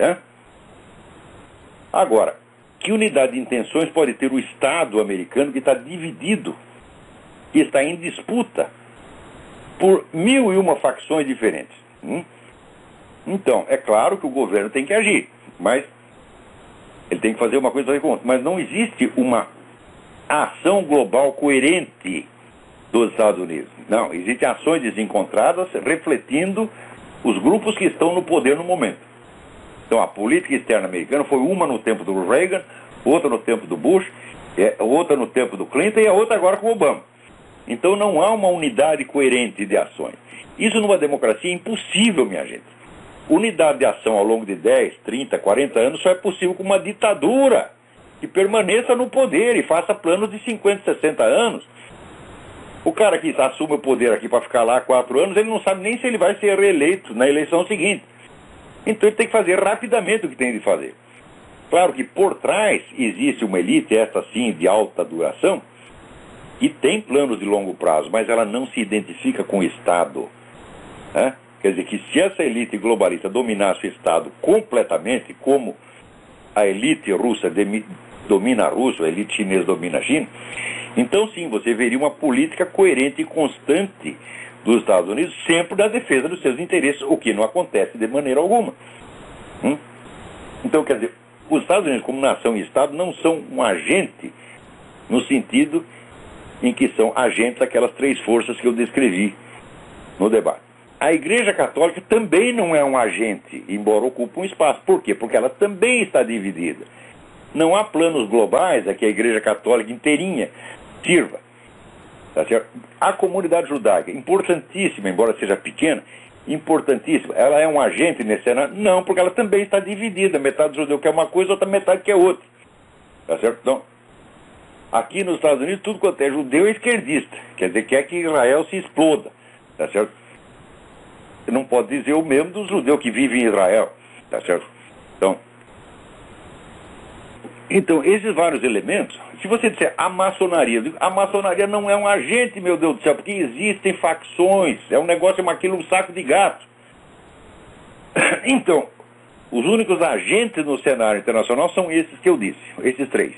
Agora, que unidade de intenções pode ter o Estado americano que está dividido, que está em disputa por 1001 facções diferentes? Então, é claro que o governo tem que agir, mas ele tem que fazer uma coisa em conta. Mas não existe uma ação global coerente dos Estados Unidos. Não, existem ações desencontradas refletindo os grupos que estão no poder no momento. Então, a política externa americana foi uma no tempo do Reagan, outra no tempo do Bush, outra no tempo do Clinton e a outra agora com o Obama. Então, não há uma unidade coerente de ações. Isso numa democracia é impossível, minha gente. Unidade de ação ao longo de 10, 30, 40 anos só é possível com uma ditadura que permaneça no poder e faça planos de 50, 60 anos. O cara que assume o poder aqui para ficar lá 4 anos, ele não sabe nem se ele vai ser reeleito na eleição seguinte. Então ele tem que fazer rapidamente o que tem de fazer. Claro que por trás existe uma elite, esta sim, de alta duração, e tem planos de longo prazo, mas ela não se identifica com o Estado. Quer dizer, que se essa elite globalista dominasse o Estado completamente, como a elite russa domina a Rússia, a elite chinesa domina a China, então sim, você veria uma política coerente e constante dos Estados Unidos, sempre na defesa dos seus interesses, o que não acontece de maneira alguma. Então, quer dizer, os Estados Unidos, como nação e Estado, não são um agente no sentido em que são agentes daquelas três forças que eu descrevi no debate. A Igreja Católica também não é um agente, embora ocupe um espaço. Por quê? Porque ela também está dividida. Não há planos globais a que a Igreja Católica inteirinha sirva. Tá certo? A comunidade judaica, importantíssima, embora seja pequena, importantíssima. Ela é um agente nesse cenário? Não, porque ela também está dividida. Metade do judeu quer uma coisa, outra metade quer outra. Tá certo? Então, aqui nos Estados Unidos, tudo quanto é judeu é esquerdista. Quer dizer, quer que Israel se exploda. Tá certo? Você não pode dizer o mesmo dos judeus que vivem em Israel. Tá certo? Então, esses vários elementos, se você disser a maçonaria não é um agente, meu Deus do céu, porque existem facções, é um negócio, aquilo um saco de gato. Então, os únicos agentes no cenário internacional são esses que eu disse, esses três.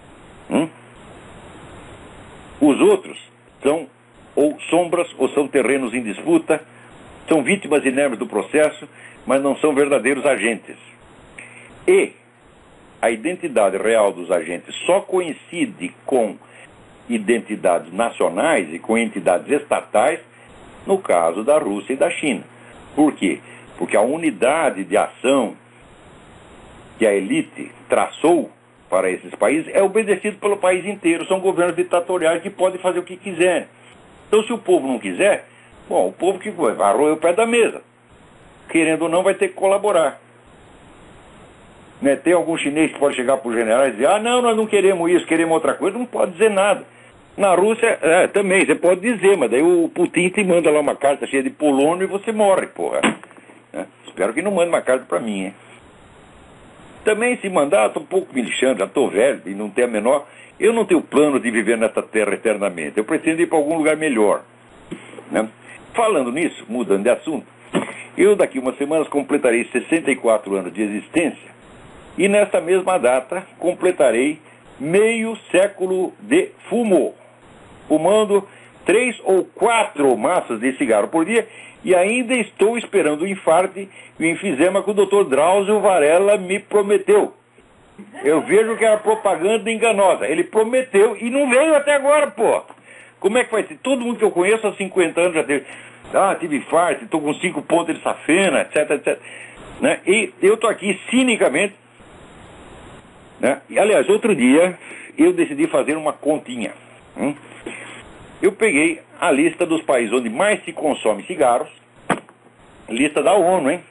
Os outros são ou sombras, ou são terrenos em disputa, são vítimas inermes do processo, mas não são verdadeiros agentes. E a identidade real dos agentes só coincide com identidades nacionais e com entidades estatais no caso da Rússia e da China. Por quê? Porque a unidade de ação que a elite traçou para esses países é obedecido pelo país inteiro. São governos ditatoriais que podem fazer o que quiserem. Então, se o povo não quiser, bom, o povo que vai roer o pé da mesa. Querendo ou não, vai ter que colaborar. Né? Tem algum chinês que pode chegar para os generais e dizer, não, nós não queremos isso, queremos outra coisa. Não pode dizer nada. Na Rússia, também, você pode dizer, mas daí o Putin te manda lá uma carta cheia de polônio e você morre, porra. Espero que não mande uma carta para mim, hein? Também, se mandar, estou um pouco me lixando, já estou velho e não tenho a menor... Eu não tenho plano de viver nessa terra eternamente. Eu pretendo ir para algum lugar melhor. Né? Falando nisso, mudando de assunto, eu daqui umas semanas completarei 64 anos de existência e nessa mesma data completarei meio século de fumo, fumando 3 ou 4 maços de cigarro por dia e ainda estou esperando o infarte e o enfisema que o Dr. Drauzio Varela me prometeu. Eu vejo que era propaganda enganosa. Ele prometeu e não veio até agora, pô. Como é que vai ser? Todo mundo que eu conheço há 50 anos já teve. Tive infarto, estou com 5 pontos de safena, etc, etc. Né? E eu estou aqui cinicamente. Né? E, aliás, outro dia eu decidi fazer uma continha. Eu peguei a lista dos países onde mais se consome cigarros. Lista da ONU, hein?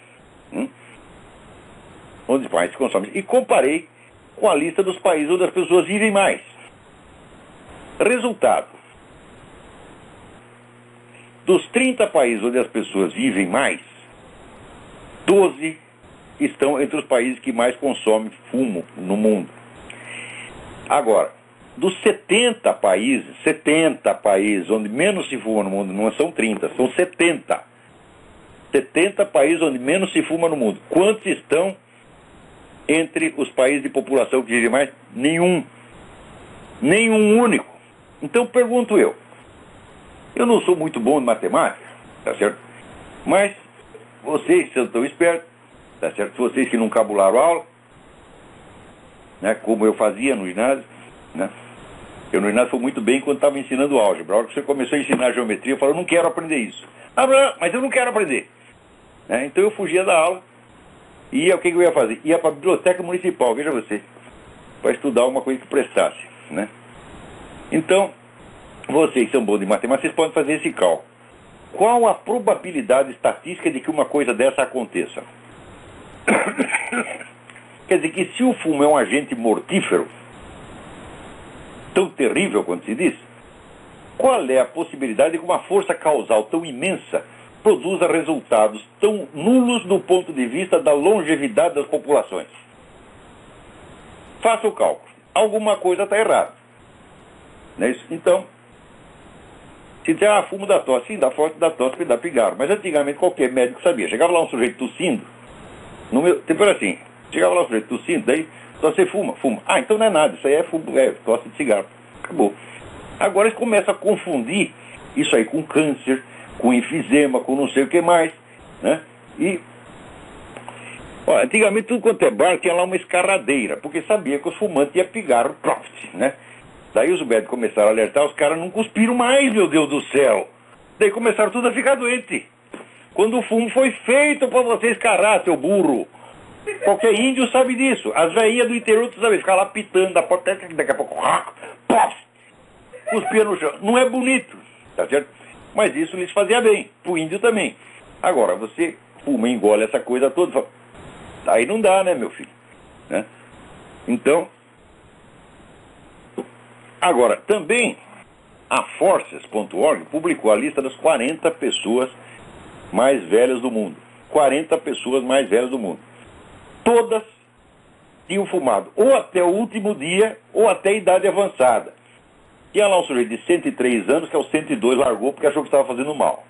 Onde mais se consome. E comparei com a lista dos países onde as pessoas vivem mais. Resultado. Dos 30 países onde as pessoas vivem mais, 12 estão entre os países que mais consomem fumo no mundo. Agora, dos 70 países onde menos se fuma no mundo, não são 30, são 70. 70 países onde menos se fuma no mundo. Quantos estão entre os países de população que vivem mais? Nenhum. Nenhum único. Então pergunto eu não sou muito bom em matemática, tá certo? Mas vocês que são tão espertos, tá certo? Vocês que não cabularam aula, né? Como eu fazia no ginásio, né? Eu no ginásio foi muito bem quando estava ensinando álgebra. A hora que você começou a ensinar geometria, eu falei, eu não quero aprender isso. Mas eu não quero aprender. Né? Então eu fugia da aula. E o que eu ia fazer? Ia para a biblioteca municipal, veja você, para estudar uma coisa que prestasse, né? Então, vocês são bons de matemática, vocês podem fazer esse cálculo. Qual a probabilidade estatística de que uma coisa dessa aconteça? Quer dizer que se o fumo é um agente mortífero, tão terrível quanto se diz, qual é a possibilidade de que uma força causal tão imensa produza resultados tão nulos do ponto de vista da longevidade das populações? Faça o cálculo. Alguma coisa está errada. Não é isso? Então, Se dizer, fumo da tosse, sim, dá forte da tosse, dá pigarro. Mas antigamente qualquer médico sabia. Chegava lá um sujeito tossindo, tipo assim, chegava lá um sujeito tossindo, daí só você fuma. Então não é nada, isso aí é fumo, tosse de cigarro. Acabou. Agora eles começam a confundir isso aí com câncer, com enfisema, com não sei o que mais, né? E antigamente tudo quanto é bar tinha lá uma escarradeira, porque sabia que os fumantes iam pigar o profit, né? Daí os médicos começaram a alertar, os caras não cuspiram mais, meu Deus do céu. Daí começaram tudo a ficar doente. Quando o fumo foi feito para você escarrar, seu burro. Qualquer índio sabe disso. As velhinhas do interior, tu sabe, ficar lá pitando da porta, daqui a pouco, pof, cuspia no chão. Não é bonito, tá certo? Mas isso lhes fazia bem, pro índio também. Agora, você fuma e engole essa coisa toda, fala, aí não dá, né, meu filho? Né? Então, agora, também a Forces.org publicou a lista das 40 pessoas mais velhas do mundo. 40 pessoas mais velhas do mundo. Todas tinham fumado ou até o último dia ou até a idade avançada. Tinha lá um sujeito de 103 anos que aos 102 largou porque achou que estava fazendo mal.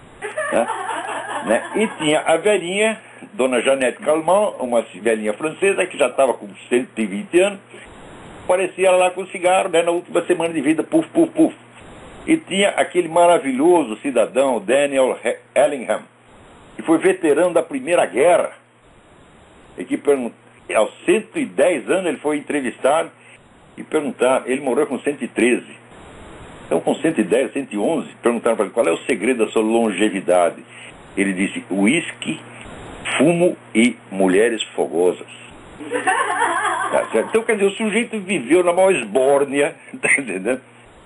Né? E tinha a velhinha, dona Janete Calment, uma velhinha francesa que já estava com 120 anos, parecia lá com cigarro, né, na última semana de vida, puf, puf, puf. E tinha aquele maravilhoso cidadão, Daniel Ellingham, que foi veterano da Primeira Guerra, e que aos 110 anos ele foi entrevistado e perguntaram, ele morreu com 113. Então com 110, 111, perguntaram para ele qual é o segredo da sua longevidade. Ele disse, uísque, fumo e mulheres fogosas. Tá certo? Então, quer dizer, o sujeito viveu na maior esbórnia, tá entendendo?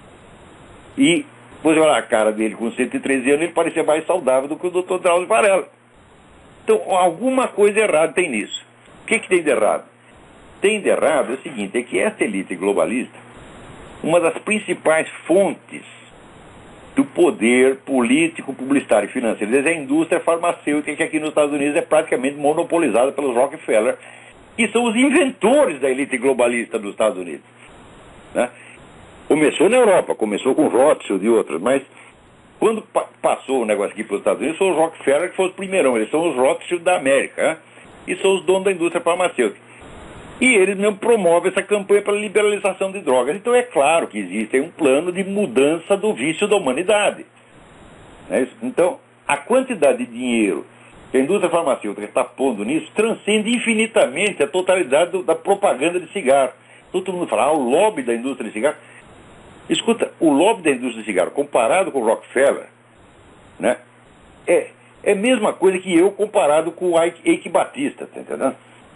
E, você olha a cara dele com 113 anos, ele parecia mais saudável do que o Dr. Drauzio Varela. Então, alguma coisa errada tem nisso. O que tem de errado? Tem de errado é o seguinte, é que essa elite globalista, uma das principais fontes do poder político, publicitário e financeiro deles é a indústria farmacêutica, que aqui nos Estados Unidos é praticamente monopolizada pelos Rockefeller, que são os inventores da elite globalista dos Estados Unidos. Né? Começou na Europa, começou com Rothschild e outros, mas quando passou o negócio aqui para os Estados Unidos, são os Rockefeller que foram os primeirão, eles são os Rothschild da América, né? E são os donos da indústria farmacêutica. E eles mesmo promovem essa campanha para liberalização de drogas. Então é claro que existe um plano de mudança do vício da humanidade. É isso? Então, a quantidade de dinheiro que a indústria farmacêutica está pondo nisso transcende infinitamente a totalidade da propaganda de cigarro. Todo mundo fala, o lobby da indústria de cigarro. Escuta, o lobby da indústria de cigarro, comparado com o Rockefeller, né, é a mesma coisa que eu comparado com o Eike Batista, tá entendendo?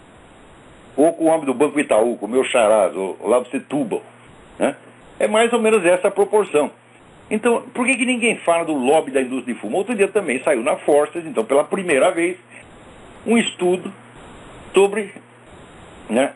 Ou com o homem do Banco Itaú, com o meu Charaz, o Olavo Setúbal, né? É mais ou menos essa a proporção. Então, por que ninguém fala do lobby da indústria de fumo? Outro dia também saiu na Forces, então, pela primeira vez, um estudo sobre, né,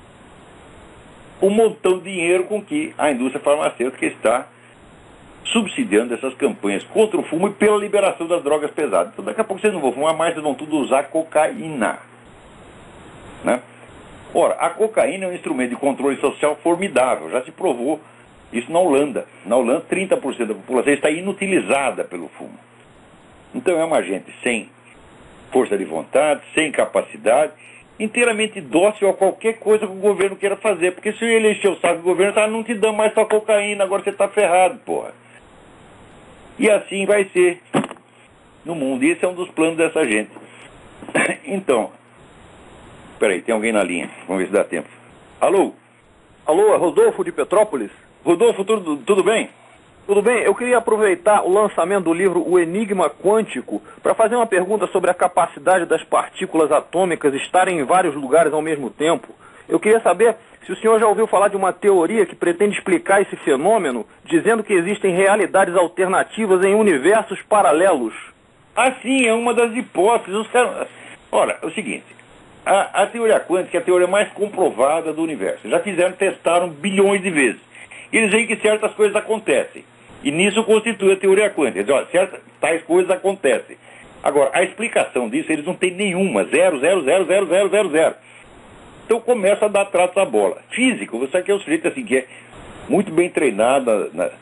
o montão de dinheiro com que a indústria farmacêutica está subsidiando essas campanhas contra o fumo e pela liberação das drogas pesadas. Então, daqui a pouco vocês não vão fumar mais, vocês vão tudo usar cocaína, né? Ora, a cocaína é um instrumento de controle social formidável, já se provou isso na Holanda. Na Holanda, 30% da população está inutilizada pelo fumo. Então é uma gente sem força de vontade, sem capacidade, inteiramente dócil a qualquer coisa que o governo queira fazer. Porque se ele encher o saco do governo, não te dando mais sua cocaína, agora você está ferrado, porra. E assim vai ser no mundo. E esse é um dos planos dessa gente. Então, peraí, tem alguém na linha. Vamos ver se dá tempo. Alô? Alô, é Rodolfo de Petrópolis? Rodolfo, tudo bem? Tudo bem, eu queria aproveitar o lançamento do livro O Enigma Quântico para fazer uma pergunta sobre a capacidade das partículas atômicas estarem em vários lugares ao mesmo tempo. Eu queria saber se o senhor já ouviu falar de uma teoria que pretende explicar esse fenômeno, dizendo que existem realidades alternativas em universos paralelos. Ah, sim, é uma das hipóteses. Os caras... Ora, é o seguinte, a teoria quântica é a teoria mais comprovada do universo. Já testaram bilhões de vezes. E eles veem que certas coisas acontecem. E nisso constitui a teoria quântica. Eles dizem, certas tais coisas acontecem. Agora, a explicação disso, eles não têm nenhuma. 0,0000000. Então começa a dar tratos à bola. Físico, você sabe que é um sujeito assim, que é muito bem treinado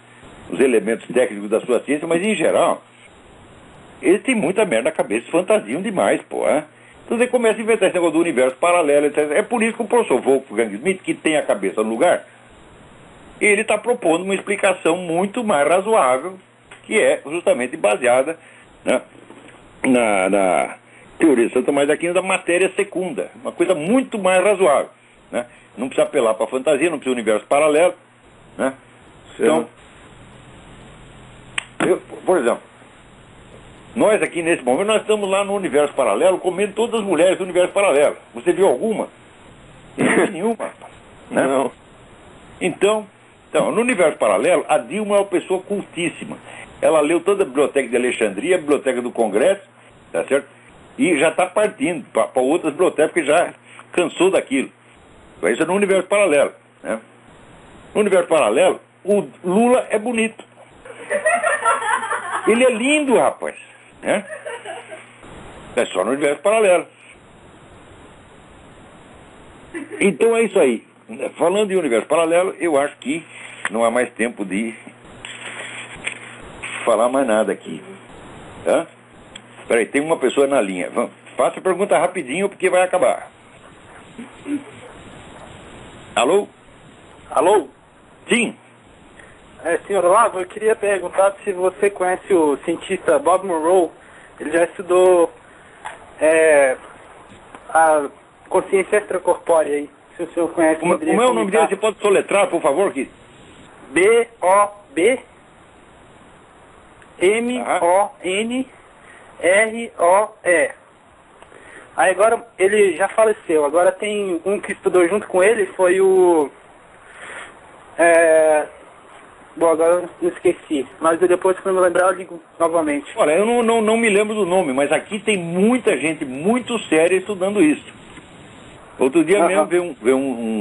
os elementos técnicos da sua ciência, mas em geral, eles têm muita merda na cabeça, fantasiam demais, pô, é? Então você começa a inventar esse negócio do universo paralelo, etc. É por isso que o professor Wolfgang Schmidt, que tem a cabeça no lugar, ele está propondo uma explicação muito mais razoável, que é justamente baseada, né, na teoria de Santo Tomás de Aquino da matéria secunda, uma coisa muito mais razoável, né? Não precisa apelar para a fantasia, não precisa universo paralelo, né? Então, por exemplo, nós aqui nesse momento, nós estamos lá no universo paralelo, comendo todas as mulheres do universo paralelo. Você viu alguma? Nenhuma. Né? Não. Então, no universo paralelo, a Dilma é uma pessoa cultíssima. Ela leu toda a biblioteca de Alexandria, a biblioteca do Congresso, tá certo? E já está partindo para outras bibliotecas, porque já cansou daquilo. Isso é no universo paralelo, né? No universo paralelo, o Lula é bonito. Ele é lindo, rapaz, né? É só no universo paralelo. Então é isso aí. Falando de universo paralelo, eu acho que não há mais tempo de falar mais nada aqui, tá? Peraí, tem uma pessoa na linha. Faça a pergunta rapidinho, porque vai acabar. Alô? Alô? Sim. Senhor Olavo, eu queria perguntar se você conhece o cientista Bob Monroe. Ele já estudou a consciência extracorpórea aí. Se o senhor conhece... Como é o nome dele? Você pode soletrar, por favor? Que... B-O-B M-O-N-R-O-E. Aí agora ele já faleceu. Agora tem um que estudou junto com ele, foi o... Bom, agora eu esqueci. Mas depois, quando eu lembrar, eu ligo novamente. Olha, eu não me lembro do nome, mas aqui tem muita gente muito séria estudando isso. Outro dia mesmo veio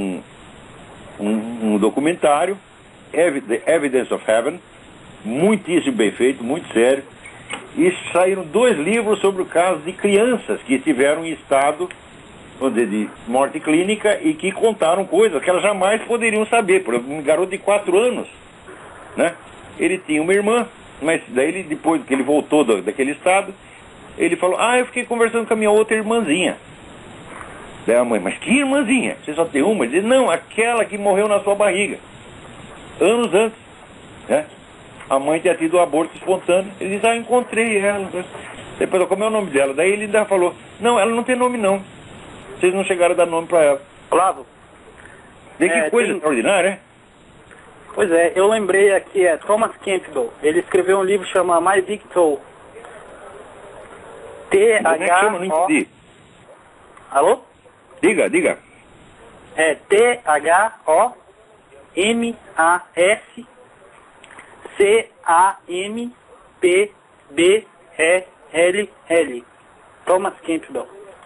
um documentário, The Evidence of Heaven, muitíssimo bem feito, muito sério. E saíram 2 livros sobre o caso de crianças que estiveram em estado, vamos dizer, de morte clínica e que contaram coisas que elas jamais poderiam saber. Por exemplo, um garoto de 4 anos, né? Ele tinha uma irmã, mas daí ele, depois que ele voltou daquele estado, ele falou, eu fiquei conversando com a minha outra irmãzinha. Daí a mãe, mas que irmãzinha? Você só tem uma? Ele disse, não, aquela que morreu na sua barriga, anos antes, né? A mãe tinha tido um aborto espontâneo. Ele disse, encontrei ela. Depois, como é o nome dela? Daí ele ainda falou, não, ela não tem nome não. Vocês não chegaram a dar nome pra ela. Olavo. Vê que coisa extraordinária, né? Pois é, eu lembrei aqui, Thomas Campbell. Ele escreveu um livro chamado My Big Toe. T-H-O... Não entendi. Alô? Diga. T-H-O-M-A-S-C-A-M-P-B-E-L-L. Thomas Campbell.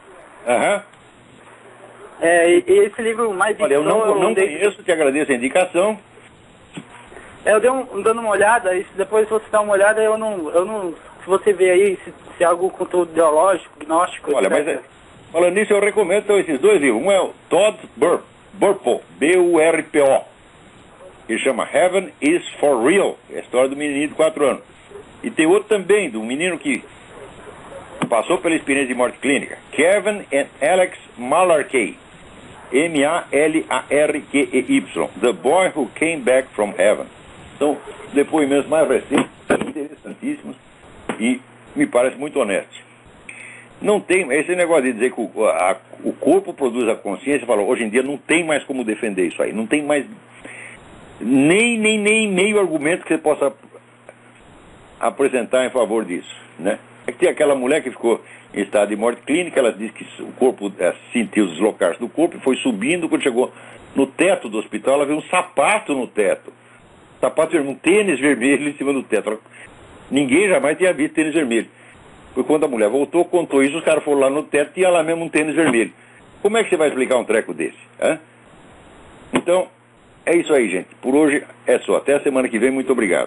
E esse livro mais... Olha, eu não conheço, te agradeço a indicação. Eu dei dando uma olhada, e depois se você dá uma olhada, eu não se você vê aí, se é algo conteúdo ideológico, gnóstico... Olha, etc. mas falando nisso, eu recomendo então, esses 2 livros. Um é o Todd Burpo, B-U-R-P-O, que chama Heaven is for Real, é a história do menininho de 4 anos. E tem outro também, do menino que passou pela experiência de morte clínica, Kevin and Alex Malarkey, M-A-L-A-R-Q-E-Y, The Boy Who Came Back from Heaven. São depoimentos mais recentes, interessantíssimos e me parece muito honestos. Não tem, esse negócio de dizer que o corpo produz a consciência, falou, hoje em dia não tem mais como defender isso aí, não tem mais nem meio argumento que você possa apresentar em favor disso, né? É que tem aquela mulher que ficou em estado de morte clínica, ela disse que o corpo sentiu deslocar-se do corpo e foi subindo, quando chegou no teto do hospital, ela viu um sapato no teto. Sapato, um tênis vermelho em cima do teto. Ninguém jamais tinha visto tênis vermelho. Foi quando a mulher voltou, contou isso, os caras foram lá no teto e tinha lá mesmo um tênis vermelho. Como é que você vai explicar um treco desse? Então, é isso aí, gente. Por hoje é só. Até a semana que vem. Muito obrigado.